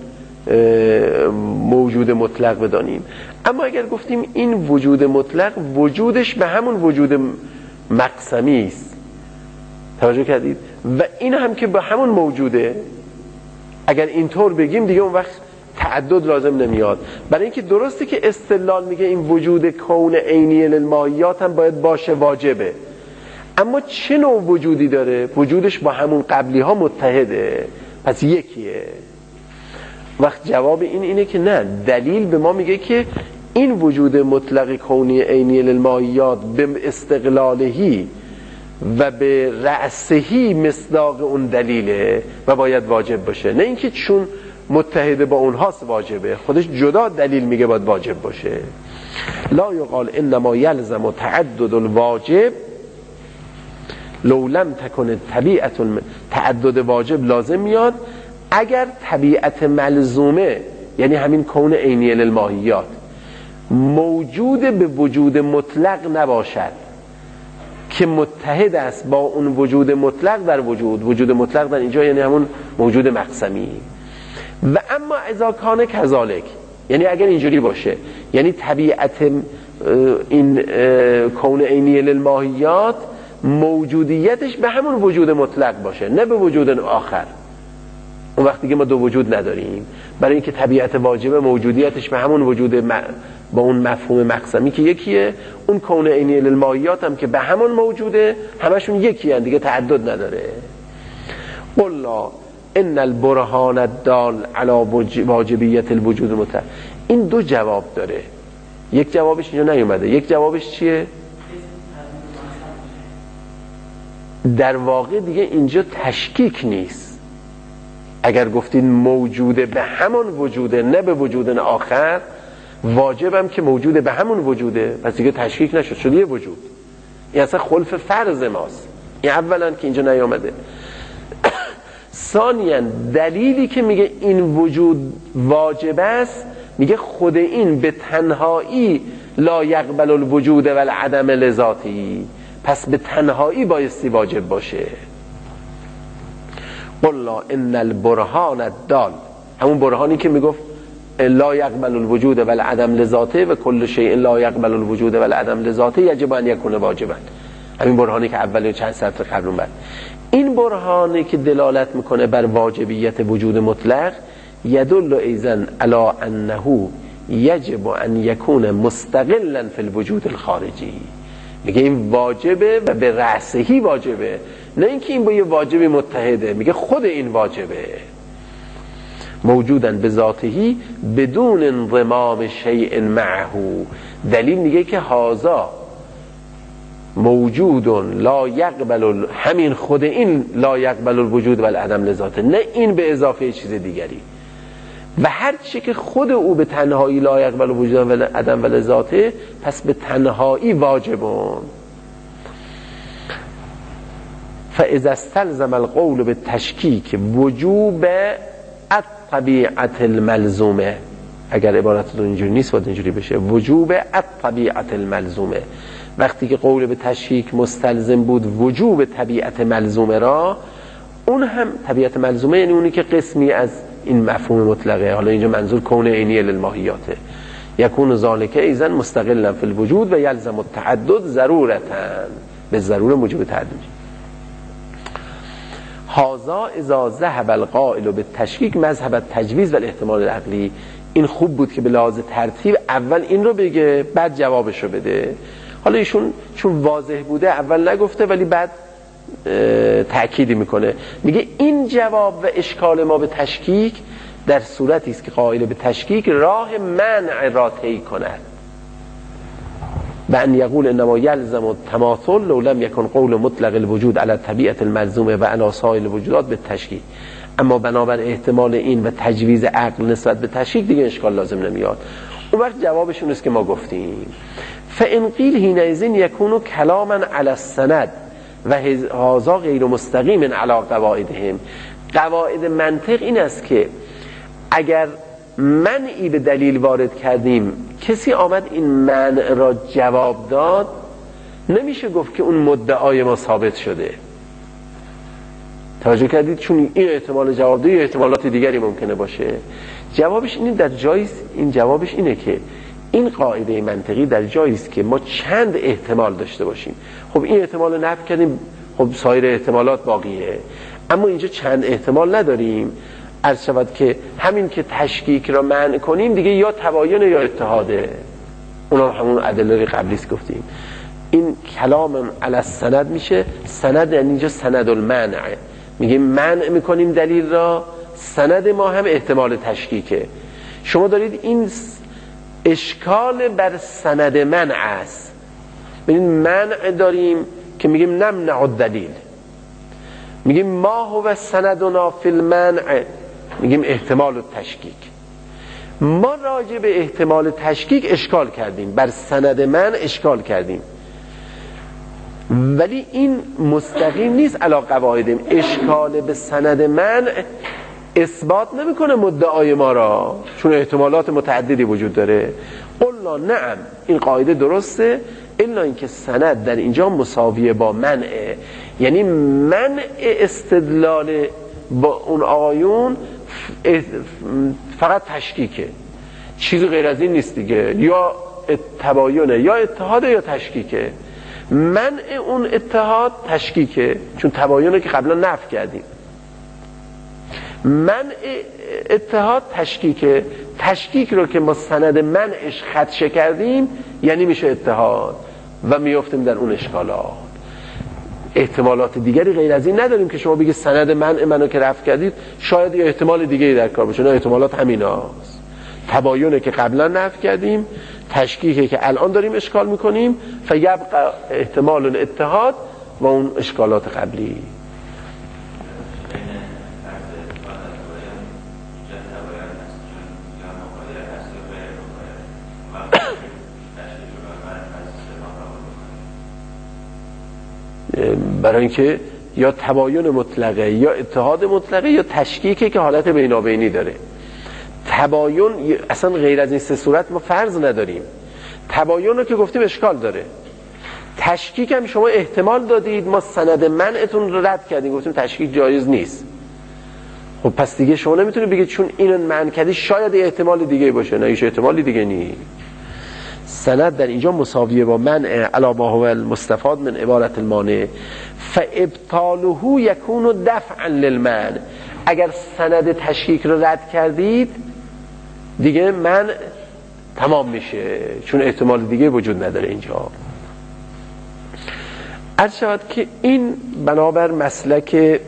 موجود مطلق بدانیم، اما اگر گفتیم این وجود مطلق وجودش به همون وجود مقسمی است، توجه کردید، و این هم که به همون موجوده، اگر اینطور بگیم دیگه اون وقت تعدد لازم نمیاد. برای اینکه درسته که استدلال میگه این وجود کون عینی للماهیات هم باید باشه واجبه، اما چه نوع وجودی داره؟ وجودش با همون قبلی ها متحده، پس یکیه. وقت جواب این اینه که نه، دلیل به ما میگه که این وجود مطلق کونی عینی للماهیات به استقلالهی و به رأسهی مصداق اون دلیله و باید واجب باشه، نه اینکه چون متحده با اونهاست واجبه، خودش جدا دلیل میگه باید واجب باشه. لا یقال انما یلزم تعدد الواجب لو لم تکن طبیعت الم... تعدد واجب لازم میاد اگر طبیعت ملزومه، یعنی همین کون عینی للماهیات، موجود به وجود مطلق نباشد که متحد است با اون وجود مطلق در وجود. وجود مطلق در اینجا یعنی همون موجود مقسمی. و اما اذا کان کذالک، یعنی اگر اینجوری باشه، یعنی طبیعت این کون عینی للماهیات موجودیتش به همون وجود مطلق باشه، نه به وجود آخر، اون وقتی که ما دو وجود نداریم. برای اینکه طبیعت واجب موجودیتش به همون وجود م... با اون مفهوم مقسمی که یکیه، اون کون عینی للماهیات هم که به همون موجوده، همشون یکی هن دیگه، تعدد نداره. قلنا ان البرهان الدال علی واجبیت الوجود المطلق. این دو جواب داره، یک جوابش اینجا نیومده، یک جوابش چیه؟ در واقع دیگه اینجا تشکیک نیست. اگر گفتین موجوده به همون وجوده نه به وجود آخر، واجبم که موجوده به همون وجوده، پس دیگه تشکیک نشد، شد یه وجود. این اصلا خلف فرض ماست. این اولا که اینجا نیامده. ثانیاً دلیلی که میگه این وجود واجب است، میگه خود این به تنهایی لا یقبل الوجود و العدم لذاتی، پس به تنهایی بایستی واجب باشه. قلنا ان البرهان الدال، همون برهانی که میگفت لا یقبل الوجود و العدم لذاته و کل شیء لا یقبل الوجود و العدم لذاته یجب ان یکون واجبا، همین برهانی که اول چند سطر قبل اومد. این برهانی که دلالت میکنه بر واجبیت وجود مطلق، یدل ایضا علی انه یجب ان یکون مستقلا فی الوجود الخارجی. میگه این واجبه و به رأسهی واجبه، نه اینکه این با یه واجبی متحده، میگه خود این واجبه. موجودن به ذاتهی بدون انضمام شیء معه. دلیل میگه که هازا موجودون لا یقبل، همین خود این لا یقبل الوجود و العدم لذاته، نه این به اضافه چیز دیگری. و هر چی که خود او به تنهایی لا یقبل الوجود و العدم و لذاته، پس به تنهایی واجبون. فاذا استلزم القول بالتشکیک وجوب الطبیعت الملزومه، اگر عبارتتون اینجوری نیست باید اینجوری بشه، وجوب الطبیعت الملزومه. وقتی که قول به تشکیک مستلزم بود وجوب طبیعت ملزومه را، اون هم طبیعت ملزومه، یعنی اونی که قسمی از این مفهوم مطلقه. حالا اینجا منظور کون عینی للماهیاته. یکون ذالک ایضا مستقلا فی الوجود و یلزم التعدد ضرورتا، به ضروره موجب تعدد. هذا اذا ذهب القائل بالتشکیک مذهب التجویز و الاحتمال العقلی. این خوب بود که به لحاظ ترتیب اول این رو بگه بعد جوابش رو بده. حالا ایشون چون واضح بوده اول نگفته ولی بعد تأکیدی میکنه، میگه این جواب و اشکال ما به تشکیک در صورتی است که قائل به تشکیک راه منع را طی کند و ان یقول انما یلزم التماثل لو لم یکن قول مطلق الوجود علی طبیعت الملزومه و علی سایر الوجودات به تشکیک. اما بنابر احتمال این و تجویز عقل نسبت به تشکیک دیگه اشکال لازم نمیاد. اون وقت جوابشون است که ما گفتیم فان قیل حینئذ یکون کلاما علی السند و هذا غیر مستقیم علی قواعدهم. قواعد منطق این است که اگر منعی به دلیل وارد کردیم کسی آمد این منع را جواب داد، نمیشه گفت که اون مدعای ما ثابت شده. توجه کردید؟ چون این احتمال جواب ده یا احتمالات دیگری ممکنه باشه. جوابش اینه در جایی این جوابش اینه که این قاعده منطقی در جایی است که ما چند احتمال داشته باشیم. خب این احتمال رو نفی کردیم، خب سایر احتمالات باقیه. اما اینجا چند احتمال نداریم. عرض شود که همین که تشکیک را منع کنیم دیگه یا تباین یا اتحاده. اونا همون ادله قبلی است گفتیم. این کلام علی السند میشه. سند یعنی اینجا سند المنع، میگیم منع میکنیم دلیل را، سند ما هم احتمال تشکیکه. شما دارید این اشکال بر سند منع است. ببین منع داریم که میگیم نمنع الدلیل، میگیم ما هو سندنا فی المنع، میگیم احتمال التشکیک. ما راجع به احتمال تشکیک اشکال کردیم، بر سند منع اشکال کردیم، ولی این مستقیم نیست علی قواعدهم. اشکال به سند منع اثبات نمیکنه مدعای ما را، چون احتمالات متعددی وجود داره. قلنا نعم، این قاعده درسته، الا اینکه سند در اینجا مساویه با منع، یعنی منع استدلال با اون آیون فقط تشکیکه، چیزی غیر از این نیست دیگه. یا تباینه یا اتحاد یا تشکیکه. منع اون اتحاد تشکیکه، چون تباینه که قبلا نفی کردیم. منع اتحاد تشکیکه. تشکیک رو که ما سند منعش خدشه کردیم یعنی میشه اتحاد و میافتیم در اون اشکالات. احتمالات دیگری غیر از این نداریم که شما بگید سند منع منو که رفع کردید شاید یه احتمال دیگری در کار باشه. نه، احتمالات همیناست. تباینه که قبلا نفی کردیم، تشکیکه که الان داریم اشکال میکنیم، فیبقى احتمال الاتحاد و اون اشکالات قبلی. برای اینکه یا تباین مطلقه یا اتحاد مطلقه یا تشکیکه که حالت بینابینی داره. تباین اصلا غیر از این سه صورت ما فرض نداریم. تباین رو که گفتیم اشکال داره. تشکیک هم شما احتمال دادید، ما سند منعتون رو رد کردیم، گفتیم تشکیک جایز نیست. خب پس دیگه شما نمیتونید بگید چون اینو منع کردی شاید یه احتمال دیگه باشه. نه، هیچ احتمالی دیگه نیست. سند در اینجا مساویه با منع علی ما هو المستفاد من عبارت المانع، فابطاله یکون دفعا للمنع. اگر سند تشکیک رو رد کردید دیگه منع تمام میشه، چون احتمال دیگه وجود نداره اینجا. عرض شود که این بنابر مسلک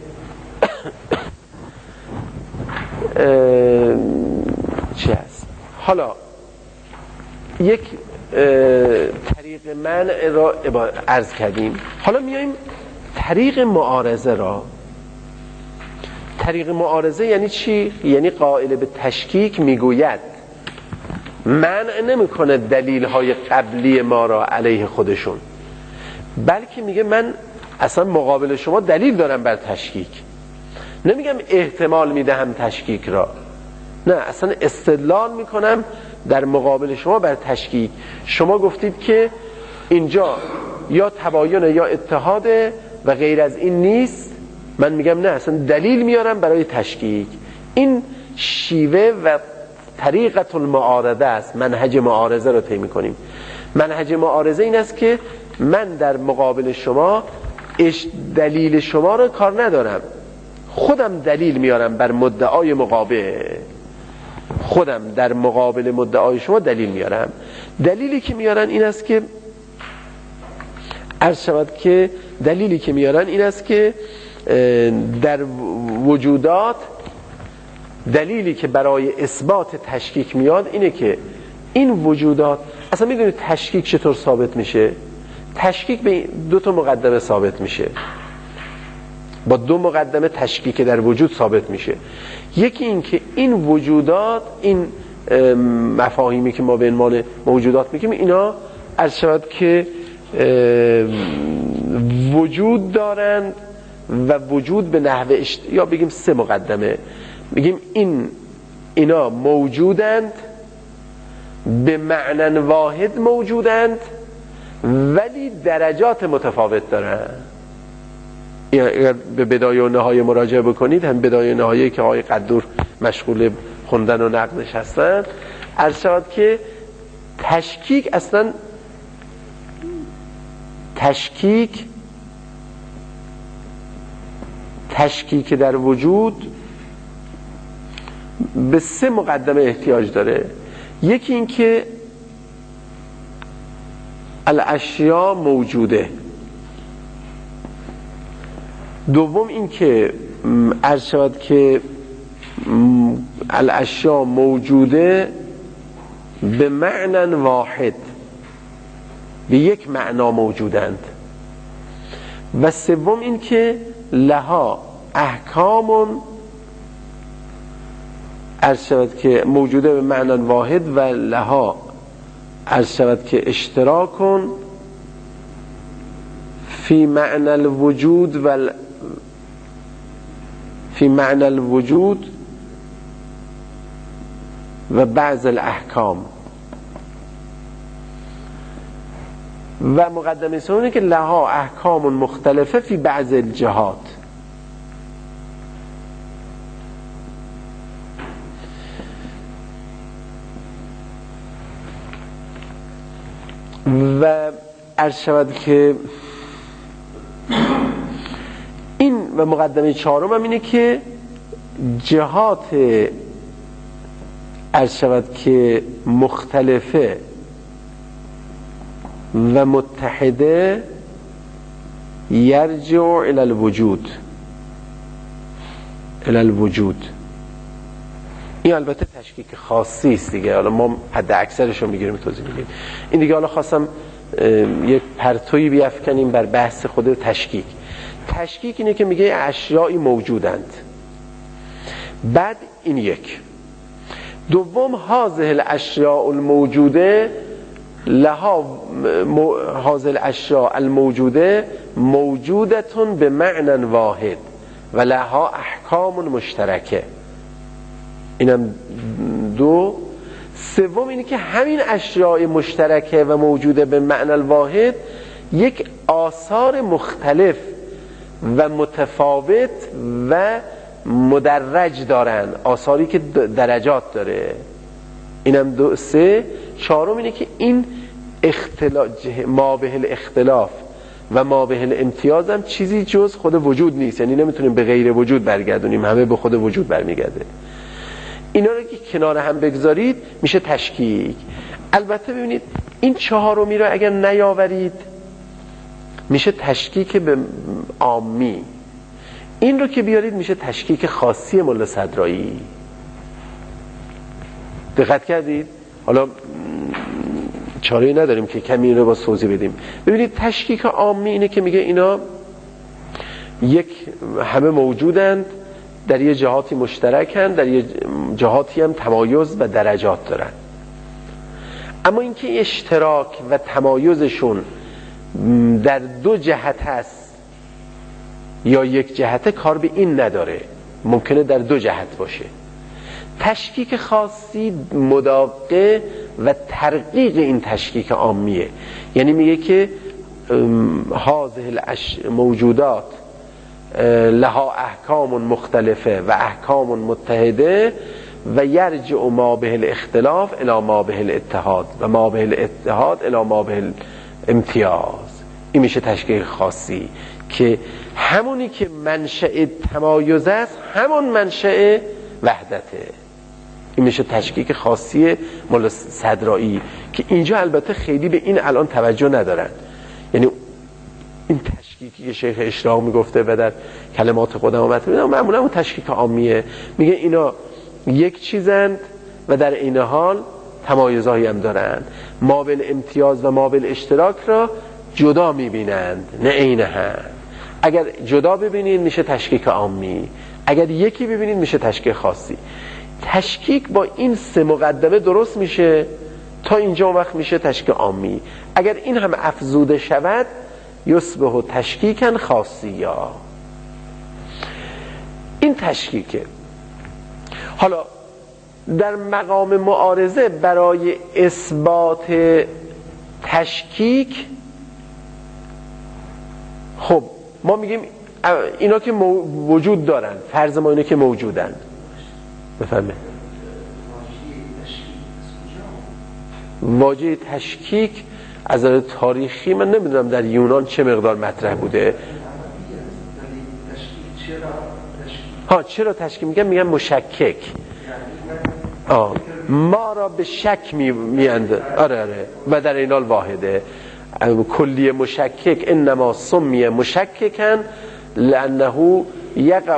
چی هست. حالا یک طریق منع را عرض کردیم، حالا میایم طریق معارضه را. طریق معارضه یعنی چی؟ یعنی قائل به تشکیک میگوید منع نمیکنه دلیل های قبلی ما را علیه خودشون، بلکه میگه من اصلا مقابل شما دلیل دارم بر تشکیک، نمیگم احتمال میدهم تشکیک را، نه، اصلا استدلال میکنم در مقابل شما بر تشکیک. شما گفتید که اینجا یا تباین یا اتحاده و غیر از این نیست، من میگم نه، اصلا دلیل میارم برای تشکیک. این شیوه و طریقت المعارضه است. منهج معارضه رو طی می‌کنیم. منهج معارضه این است که من در مقابل شما دلیل شما رو کار ندارم، خودم دلیل میارم بر مدعای مقابل، خودم در مقابل مدعای شما دلیل میارم. دلیلی که میارن این است که عرض شود که دلیلی که میارن این است که در وجودات دلیلی که برای اثبات تشکیک میاد اینه که این وجودات، اصلا میدونید تشکیک چطور ثابت میشه؟ تشکیک به دو تا مقدمه ثابت میشه، با دو مقدمه تشکیک در وجود ثابت میشه. یکی این که این وجودات، این مفاهیمی که ما به عنوان موجودات میگیم، اینا عرض شود که وجود دارند و وجود به نحو اشت... یا بگیم سه مقدمه، بگیم این اینا موجودند، به معنی واحد موجودند، ولی درجات متفاوت دارند. اگر به بدایه و نهایه مراجعه بکنید، هم بدایه و نهایه که آقای قدور مشغول خوندن و نقدش هستند، عرض شود که تشکیک اصلا تشکیک تشکیک در وجود به سه مقدمه احتیاج داره. یکی این که الاشیاء موجوده، دوم این که عرض شود که الاشیاء موجوده به معنی واحد، به یک معنا موجودند، و سوم این که لها احکام عرض شود که موجوده به معنی واحد و لها عرض شود که اشتراک فی معنی الوجود و فی معنی الوجود و بعض الاحکام. و مقدمه سومی که لها احکام مختلفه فی بعض الجهات. و عرض شود که این و مقدمه چهارم هم اینه که جهات عرض شود که مختلفه و متحده یرجع الی الوجود الی الوجود. این البته تشکیک خاصی است دیگه، حالا ما حد اکثرش رو میگیریم توضیح میدیم. این دیگه حالا خواستم یک پرتویی بیافکنیم بر بحث خود تشکیک. تشکیک اینه که میگه اشیایی موجودند. بعد این یک. دوم هذه الاشیاء الموجوده لها هذه الاشیاء الموجوده موجودتون به معنی واحد و لها احکام مشترکه. اینم دو. سوم اینه که همین اشیاء مشترکه و موجوده به معنی الواحد یک آثار مختلف و متفاوت و مدرج دارن، آثاری که درجات داره. اینم دو. سه. چهارم اینه که این اختلاف ما به الاختلاف و ما به الامتیاز هم چیزی جز خود وجود نیست، یعنی نمیتونیم به غیر وجود برگردونیم، همه به خود وجود برمیگرده. اینا رو که کنار هم بگذارید میشه تشکیک. البته ببینید این چهارمی رو اگر نیاورید میشه تشکیک به عامی، این رو که بیارید میشه تشکیک خاصی ملا صدرایی. دقت کردید؟ حالا چاره‌ای نداریم که کمی این رو با توضیح بدیم. ببینید تشکیک عامی اینه که میگه اینا یک همه موجودند، در یه جهاتی مشترکن، در یه جهاتی هم تمایز و درجات دارن. اما اینکه اشتراک و تمایزشون در دو جهت هست یا یک جهته کار به این نداره، ممکنه در دو جهت باشه. تشکیک خاصی مداقه و ترقیق این تشکیک عامیه، یعنی میگه که هذه موجودات لها احکام مختلفه و احکام متحده و یرجع ما به الاختلاف الی ما به الاتحاد و ما به الاتحاد الی ما به الامتیاز. این میشه تشکیک خاصی که همونی که منشأ تمایز است همون منشأ وحدته. این میشه تشکیک خاصی مولا صدرائی که اینجا البته خیلی به این الان توجه ندارن. یعنی این تشکیکی که شیخ اشراق میگفته و در کلمات خودم آمده میدونم معمولا اون تشکیک عامیه، میگه اینا یک چیزند و در این حال تمایزهایی هم دارند. ما بالامتیاز و ما بالاشتراک را جدا میبینند نه عینها. اگر جدا ببینید میشه تشکیک عامی، اگر یکی ببینید میشه تشکیک خاصی. تشکیک با این سه مقدمه درست میشه تا اینجا وقت میشه تشکیک عامی. اگر این هم افزوده شود یصبح تشکیکا خاصیا. این تشکیکه. حالا در مقام معارضه برای اثبات تشکیک خب ما میگیم اینا که وجود دارن، فرض ما اینا که موجودن. بفهمه واژه تشکیک از نظر تاریخی من نمیدونم در یونان چه مقدار مطرح بوده. ها چرا تشکیک میگن؟ میگن مشکک. آه. ما را به شک می میاند. آره آره و در این حال واحده. کلی مشکک انما سمی مشککن لانه یقع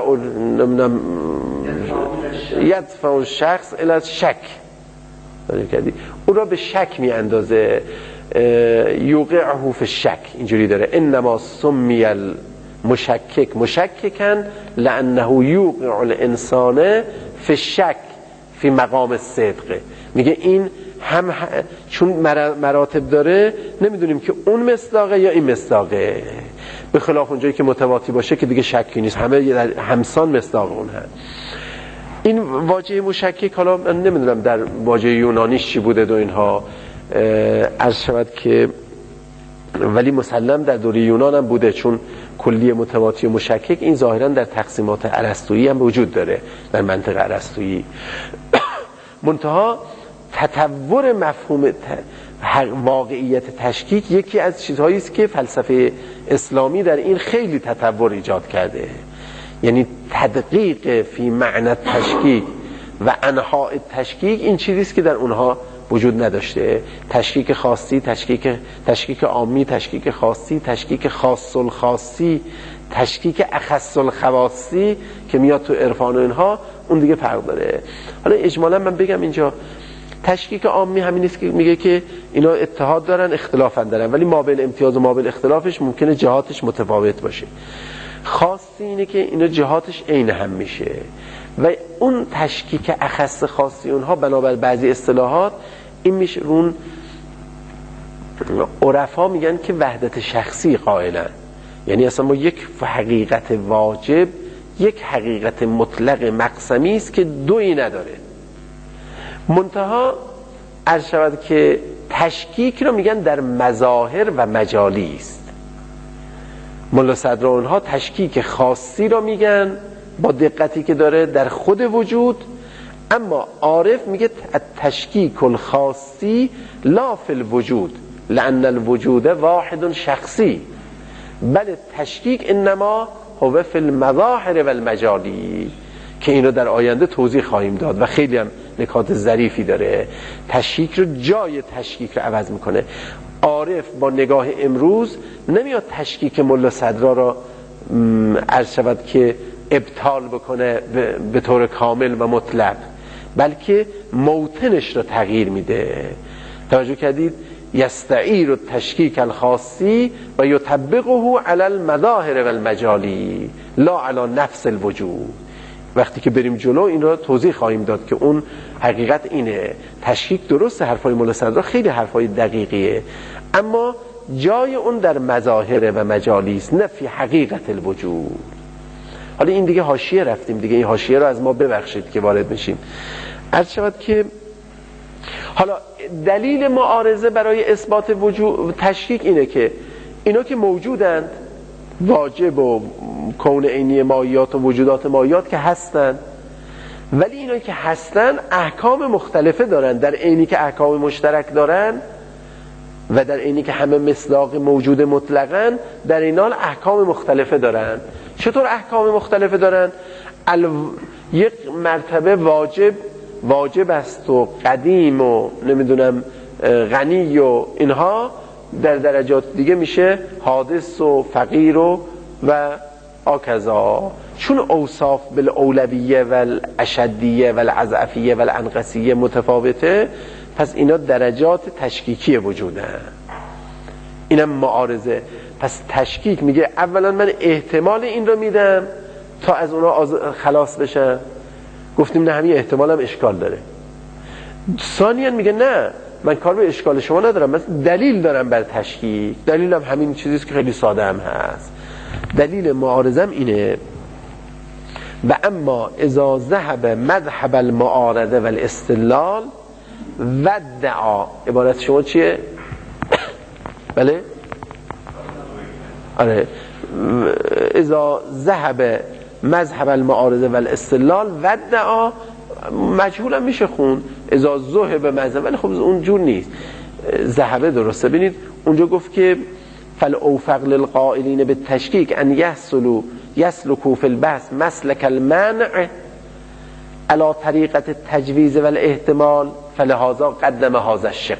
یدفع الشخص الى الشک. اون را به شک می اندازه، یوقعه فی الشک. اینجوری داره انما سمی المشکک مشککن لانه یوقع الانسان فی الشک فی مقام الصدق. میگه این هم چون مراتب داره نمیدونیم که اون مصداقه یا این مصداقه، به خلاف اونجایی که متواتی باشه که دیگه شکی نیست، همه همسان مصداق اون هست. این واژه مشکک حالا من نمیدونم در واژه یونانیش چی بوده دو اینها عرض شود که، ولی مسلم در دوره یونان هم بوده، چون کلی متواتی و مشکک این ظاهرا در تقسیمات ارسطویی هم وجود داره در منطق ارسطویی. منتها تطور مفهوم واقعیت تشکیک یکی از چیزهایی است که فلسفه اسلامی در این خیلی تطور ایجاد کرده. یعنی تدقیق فی معنی تشکیک و انواع تشکیک این چیزی است که در اونها وجود نداشته. تشکیک خاصی، تشکیک تشکیک عامی، تشکیک خاصی، تشکیک خاص الخاصی، تشکیک اخص الخواصی که میاد تو عرفان و اینها، اون دیگه فرق داره. حالا اجمالا من بگم اینجا تشکیک عامی همین است که میگه که اینا اتحاد دارن اختلاف هم دارن، ولی ما بین امتیاز و ما بین اختلافش ممکنه جهاتش متفاوت باشه. خاصی اینه که اینا جهاتش عین هم میشه. و اون تشکیک اخص خاصی اونها بنابر بعضی اصطلاحات این میشه رون عرفا میگن که وحدت شخصی قائلن. یعنی اصلا ما یک حقیقت واجب، یک حقیقت مطلق مقسمی است که دویی نداره. منتها عرض شود که تشکیک رو میگن در مظاهر و مجالی است. مولا صدر اونها تشکیک خاصی رو میگن با دقتی که داره در خود وجود، اما عارف میگه تشکیک الخاصی لا فی الوجود لان الوجود واحد شخصی بل تشکیک انما هو فی المظاهر و المجالی، که اینو در آینده توضیح خواهیم داد و خیلی هم نکات ظریفی داره. تشکیک رو جای تشکیک رو عوض میکنه. عارف با نگاه امروز نمیاد تشکیک مولا صدرا را عرض شود که ابطال بکنه به طور کامل و مطلق، بلکه موطنش رو تغییر میده. توجه کردید؟ یستعیر التشکیک الخاصی و یطبقه علی المظاهر و المجالی لا علی نفس الوجود. وقتی که بریم جلو این رو توضیح خواهیم داد که اون حقیقت اینه. تشکیک درسته، حرفای مولا صدرا خیلی حرفای دقیقیه، اما جای اون در مظاهر و مجالی است نه فی حقیقت الوجود. حالا این دیگه حاشیه رفتیم دیگه، این حاشیه رو از ما ببخشید که وارد میشیم. عرض شود که حالا دلیل معارضه برای اثبات وجود تشکیک اینه که اینا که موجودند، واجب و کون عینی مایات و وجودات مایات که هستن، ولی اینا که هستن احکام مختلفه دارن. در عینی که احکام مشترک دارن و در عینی که همه مصداق موجود مطلقاً، در این حال احکام مختلفه دارن. چطور احکام مختلفه دارن؟ ال... یک مرتبه واجب واجب است و قدیم و نمیدونم غنی و اینها، در درجات دیگه میشه حادث و فقیر و و آکذا. چون اوصاف بالاولویه و الاشدیه و العضعفیه و الانقصیه متفاوته، پس اینا درجات تشکیکی وجودن. اینم معارضه. پس تشکیک میگه اولا من احتمال این رو میدم تا از اونا آز... خلاص بشم. گفتیم نه، همین احتمال هم اشکال داره. ثانیاً میگه نه، من کار به اشکال شما ندارم، من دلیل دارم بر تشکیک. دلیلم همین چیزیست که خیلی ساده هم هست. دلیل معارضم اینه: و اما اذا ذهب مذهب المعارضه و الاستدلال و ادعا. عبارت شما چیه؟ بله؟ آره. اذا ذهب مذهب المعارضه و الاستدلال و ادعا، مجهول هم میشه خون اذا ذهب مذهب، ولی خب اون جور نیست. ذهب درسته. ببینید اونجا گفت که فالاوفق للقائلین بالتشکیک ان یحصلوا یسلكوا فی البحث مسلک المنع على طریقه التجویز والاحتمال فلهذا قدم هذا الشق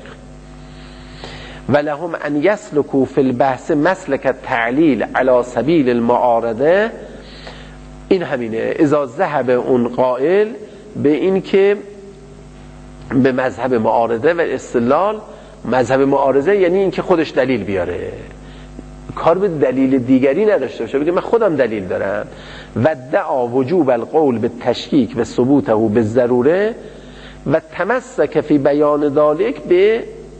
ولهم ان یسلكوا فی البحث مسلک التعلیل على سبیل المعارضه. این همینه. اذا ذهب اون قائل به این که به مذهب معارضه و استدلال، مذهب معارضه یعنی این که خودش دلیل بیاره، کار به دلیل دیگری نداشته باشه، بگه من خودم دلیل دارم. و دعا وجوب القول به تشکیک و ثبوته به ضروره و تمسک فی بیان ذلک به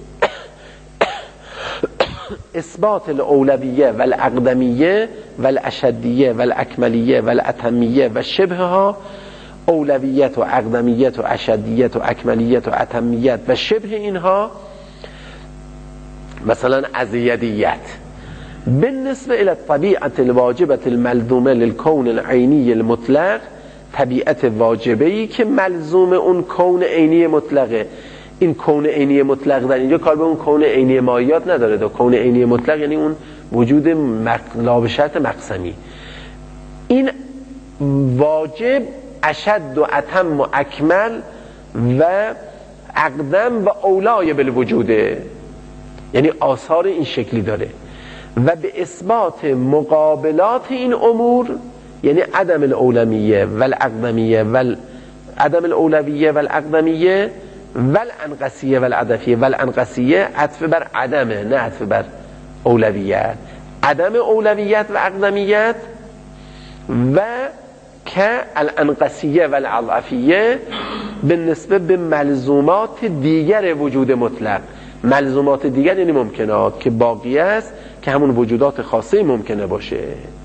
اثبات الاولویه و الاقدمیه و الاشدیه و الاکملیه و الاتمیه و شبهها. اولویت و اقدمیت و اشدیت و اکملیت و اتمیت و شبه اینها، مثلا ازیدیت بالنسبه الى الطبيعه الواجبه الملزومه للكون العینی المطلق، طبیعت واجبه‌ای که ملزوم اون کون عینی مطلقه. این کون عینی مطلق در اینجا کار به اون کون عینی مایات نداره. دو کون عینی مطلق یعنی اون وجود لا به شرط مقسمی. این واجب اشد و اتم و اکمل و اقدم و اولای بالوجوده، یعنی آثار این شکلی داره. و به اثبات مقابلات این امور، یعنی عدم الاولویه و الاقدمیه و عدم الاولویه و الاقدمیه و الانقصیه و العدفیه و الانقصیه عطف بر عدمه، نه عطف بر اولویت. عدم اولویت و اقدمیت و که الانقصیه و العضعفیه بالنسبه به ملزومات دیگر وجود مطلق. ملزومات دیگر یعنی ممکنات که باقی است، که همون وجودات خاصه ممکنه باشه.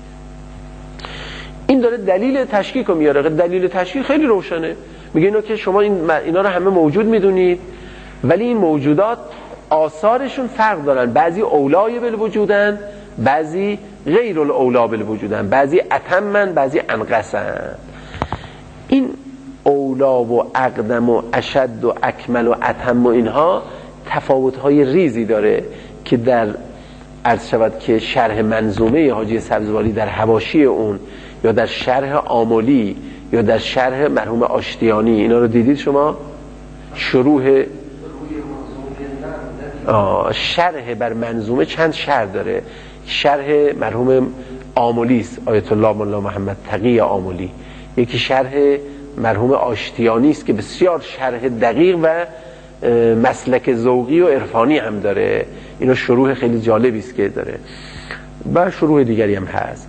این داره دلیل تشکیک رو میاره. دلیل تشکیک خیلی روشنه. میگه اینا که شما این اینا رو همه موجود میدونید، ولی این موجودات آثارشون فرق دارن. بعضی اولای بالوجودن، بعضی غیر الاولا بالوجودن، بعضی اتمن، بعضی انقصن. این اولا و اقدم و اشد و اکمل و اتم و اینها تفاوت‌های ریزی داره که در عرض شود که شرح منظومه حاجی سبزواری در حواشی اون، یا در شرح آملی، یا در شرح مرحوم آشتیانی، اینا رو دیدید شما؟ شروح آه شرح بر منظومه چند شرح داره. شرح مرحوم آملی است، آیت الله مولا محمد تقی آملی. یکی شرح مرحوم آشتیانی است که بسیار شرح دقیق و مسلک ذوقی و عرفانی هم داره. اینا شروح خیلی جالبی است که داره، و شروح دیگری هم هست.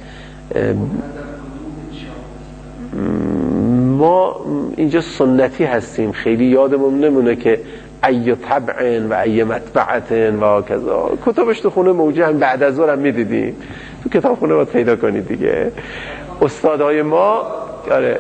ما اینجا سنتی هستیم، خیلی یادمون نمونه که ای طبع و ای مطبعت و کذا. کتابش تو خونه موجه هم بعد از ظهر هم میدیدیم، تو کتاب خونه باید پیدا کنید دیگه. استادای ما آره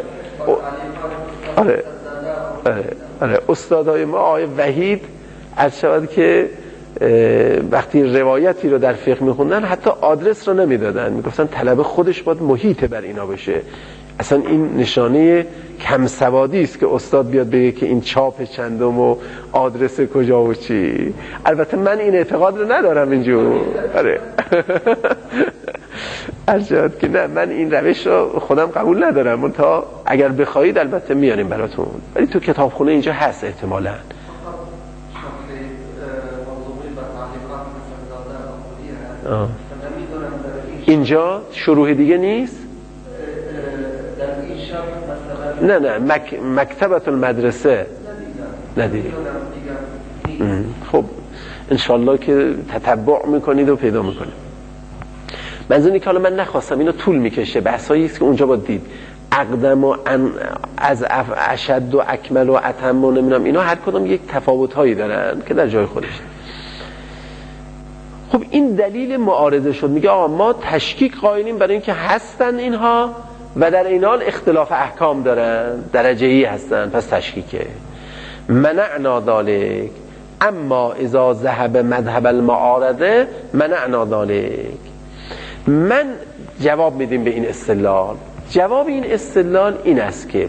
آره آره, آره. استادای ما آقای وحید عرض شود که وقتی روایتی رو در فقه میخوندن حتی آدرس رو نمیدادن، میگفتن طلبه خودش باید محیط بر اینا بشه. اصلا این نشانه کم سوادی است که استاد بیاد بگه که این چاپ چندم و آدرس کجا و چی. البته من این اعتقاد رو ندارم اینجور. آره ارجاد که نه، من این روش رو خودم قبول ندارم، من تا اگر بخواید البته میاریم براتون، ولی تو کتابخونه اینجا هست احتمالاً. آه. اینجا شروح دیگه نیست؟ نه نه مک... مکتبت المدرسه ندیدید؟ خب انشالله که تتبع میکنید و پیدا میکنید. منظور اینه که حالا من نخواستم، اینو طول میکشه، بحثایی است که اونجا باید دید. اقدم و ان... از اف... اشد و اکمل و اتم و نمیدونم اینا هر کدوم یک تفاوت هایی دارن که در جای خودش. خب این دلیل معارضه شد، میگه آقا ما تشکیک قائلیم برای اینکه هستن اینها و در این حال اختلاف احکام دارن، درجه‌ای هستن، پس تشکیکه. منعنا ذالک اما اذا ذهب مذهب المعارضه منعنا ذالک. من جواب میدیم به این استدلال. جواب این استدلال این است که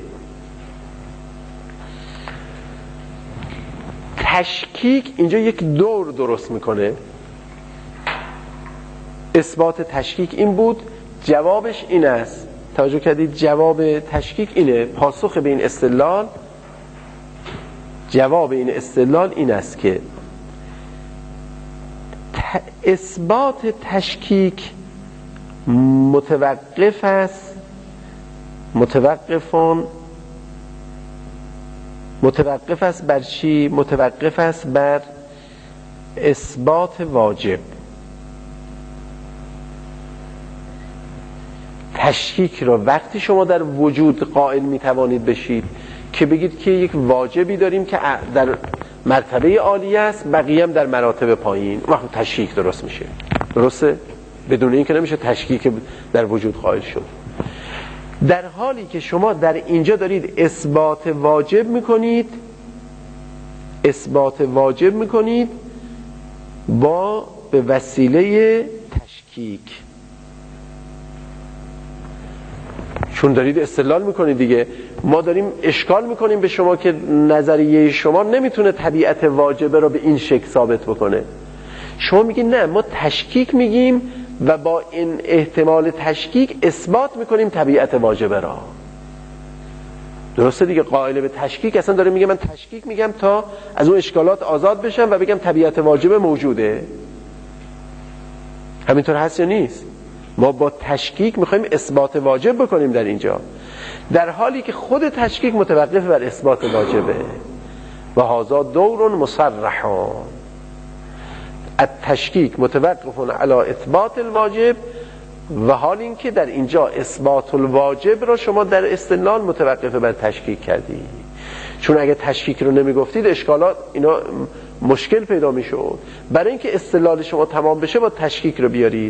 تشکیک اینجا یک دور درست میکنه. اثبات تشکیک این بود، جوابش این است. توجه کردید؟ جواب تشکیک اینه، پاسخ به این استدلال، جواب این استدلال این است که اثبات تشکیک متوقف است متوقفون متوقف است بر چی؟ متوقف است بر اثبات واجب. تشکیک رو وقتی شما در وجود قائل میتوانید بشید که بگید که یک واجبی داریم که در مرتبه عالی است، بقیه هم در مراتب پایین، وقت تشکیک درست میشه. درسته؟ بدون این که نمیشه تشکیک در وجود قائل شد. در حالی که شما در اینجا دارید اثبات واجب میکنید، اثبات واجب میکنید با به وسیله تشکیک، چون دارید استدلال میکنید دیگه. ما داریم اشکال میکنیم به شما که نظریه شما نمیتونه طبیعت واجبه رو به این شکل ثابت بکنه. شما میگید نه، ما تشکیک میگیم و با این احتمال تشکیک اثبات میکنیم طبیعت واجبه را. درسته دیگه؟ قائل به تشکیک اصلا داره میگه من تشکیک میگم تا از اون اشکالات آزاد بشم و بگم طبیعت واجبه موجوده. همینطور هست یا نیست؟ ما با تشکیک میخوایم اثبات واجب بکنیم در اینجا، در حالی که خود تشکیک متوقف بر اثبات واجبه. و هذا دور مصرح، التشکیک متوقف علی اثبات الواجب، و حال این که در اینجا اثبات الواجب را شما در استدلال متوقف بر تشکیک کردی. چون اگه تشکیک رو نمیگفتید اشکالات اینا مشکل پیدا میشد. برای اینکه استدلال شما تمام بشه با تشکیک رو بیارید.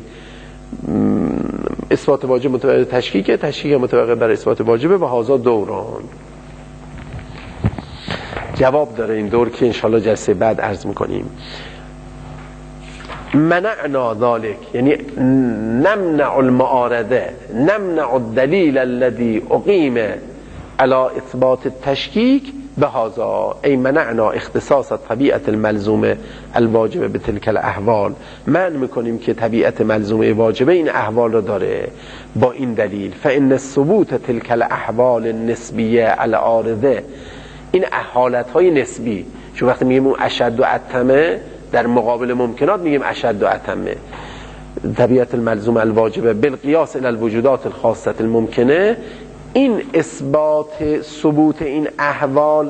اثبات واجب متوقف تشکیکه، تشکیک متوقف بر اثبات واجبه و هذا دوران. جواب داره این دور که انشالله جلسه بعد عرض میکنیم. منعنا ذالک یعنی نمنع المعارضه، نمنع الدلیل الذي اقیم على اثبات التشکیک بهذا، ای منعنا اختصاص طبیعت الملزومه الواجبه به تلک الاحوال. من میکنیم که طبیعت ملزومه واجبه این احوال رو داره با این دلیل. فان ثبوت تلک الاحوال النسبیه العارضه، این حالت های نسبی، چون وقتی میگیم اون اشد و اتمه در مقابل ممکنات میگیم اشد و اتمه، طبیعت الملزومه الواجبه بالقیاس الی الوجودات الخاصه الممکنه، این اثبات ثبوت این احوال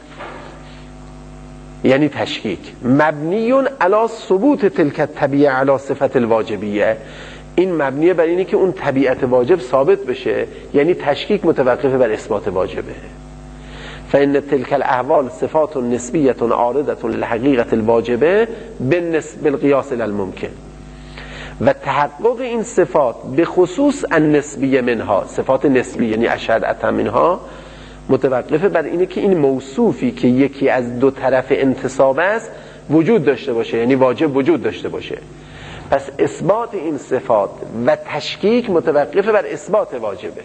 یعنی تشکیک مبنیون علی ثبوت تلک الطبیعه علی صفت الواجبیه، این مبنیه بر اینه که اون طبیعت واجب ثابت بشه، یعنی تشکیک متوقف بر اثبات واجبه. فإن تلك الأحوال صفات نسبية عارضة لحقيقة الواجبة بالقياس إلى الممكن، و تحقق این صفات به خصوص النسبیه منها، صفات نسبی یعنی اشد اتم منها، متوقف بر اینه که این موصوفی که یکی از دو طرف انتصاب است وجود داشته باشه، یعنی واجب وجود داشته باشه. پس اثبات این صفات و تشکیک متوقف بر اثبات واجبه.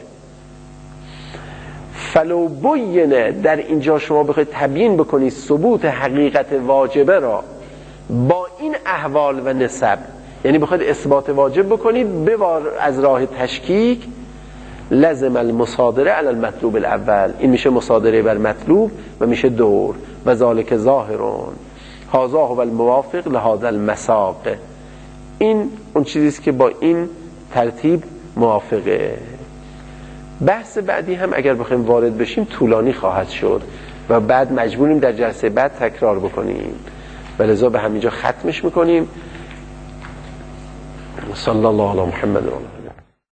فلو بینه، در اینجا شما بخواید تبیین بکنید ثبوت حقیقت واجبه را با این احوال و نسب، یعنی بخواید اثبات واجب بکنید بوار از راه تشکیک، لازم المصادره علی المطلوب الاول، این میشه مصادره بر مطلوب و میشه دور. و ذالک ظاهرون هذا هو الموافق لهذا المساق، این اون چیزیست که با این ترتیب موافقه. بحث بعدی هم اگر بخوایم وارد بشیم طولانی خواهد شد و بعد مجبوریم در جلسه بعد تکرار بکنیم، ولذا به همینجا ختمش میکنیم. صلی الله علی محمد و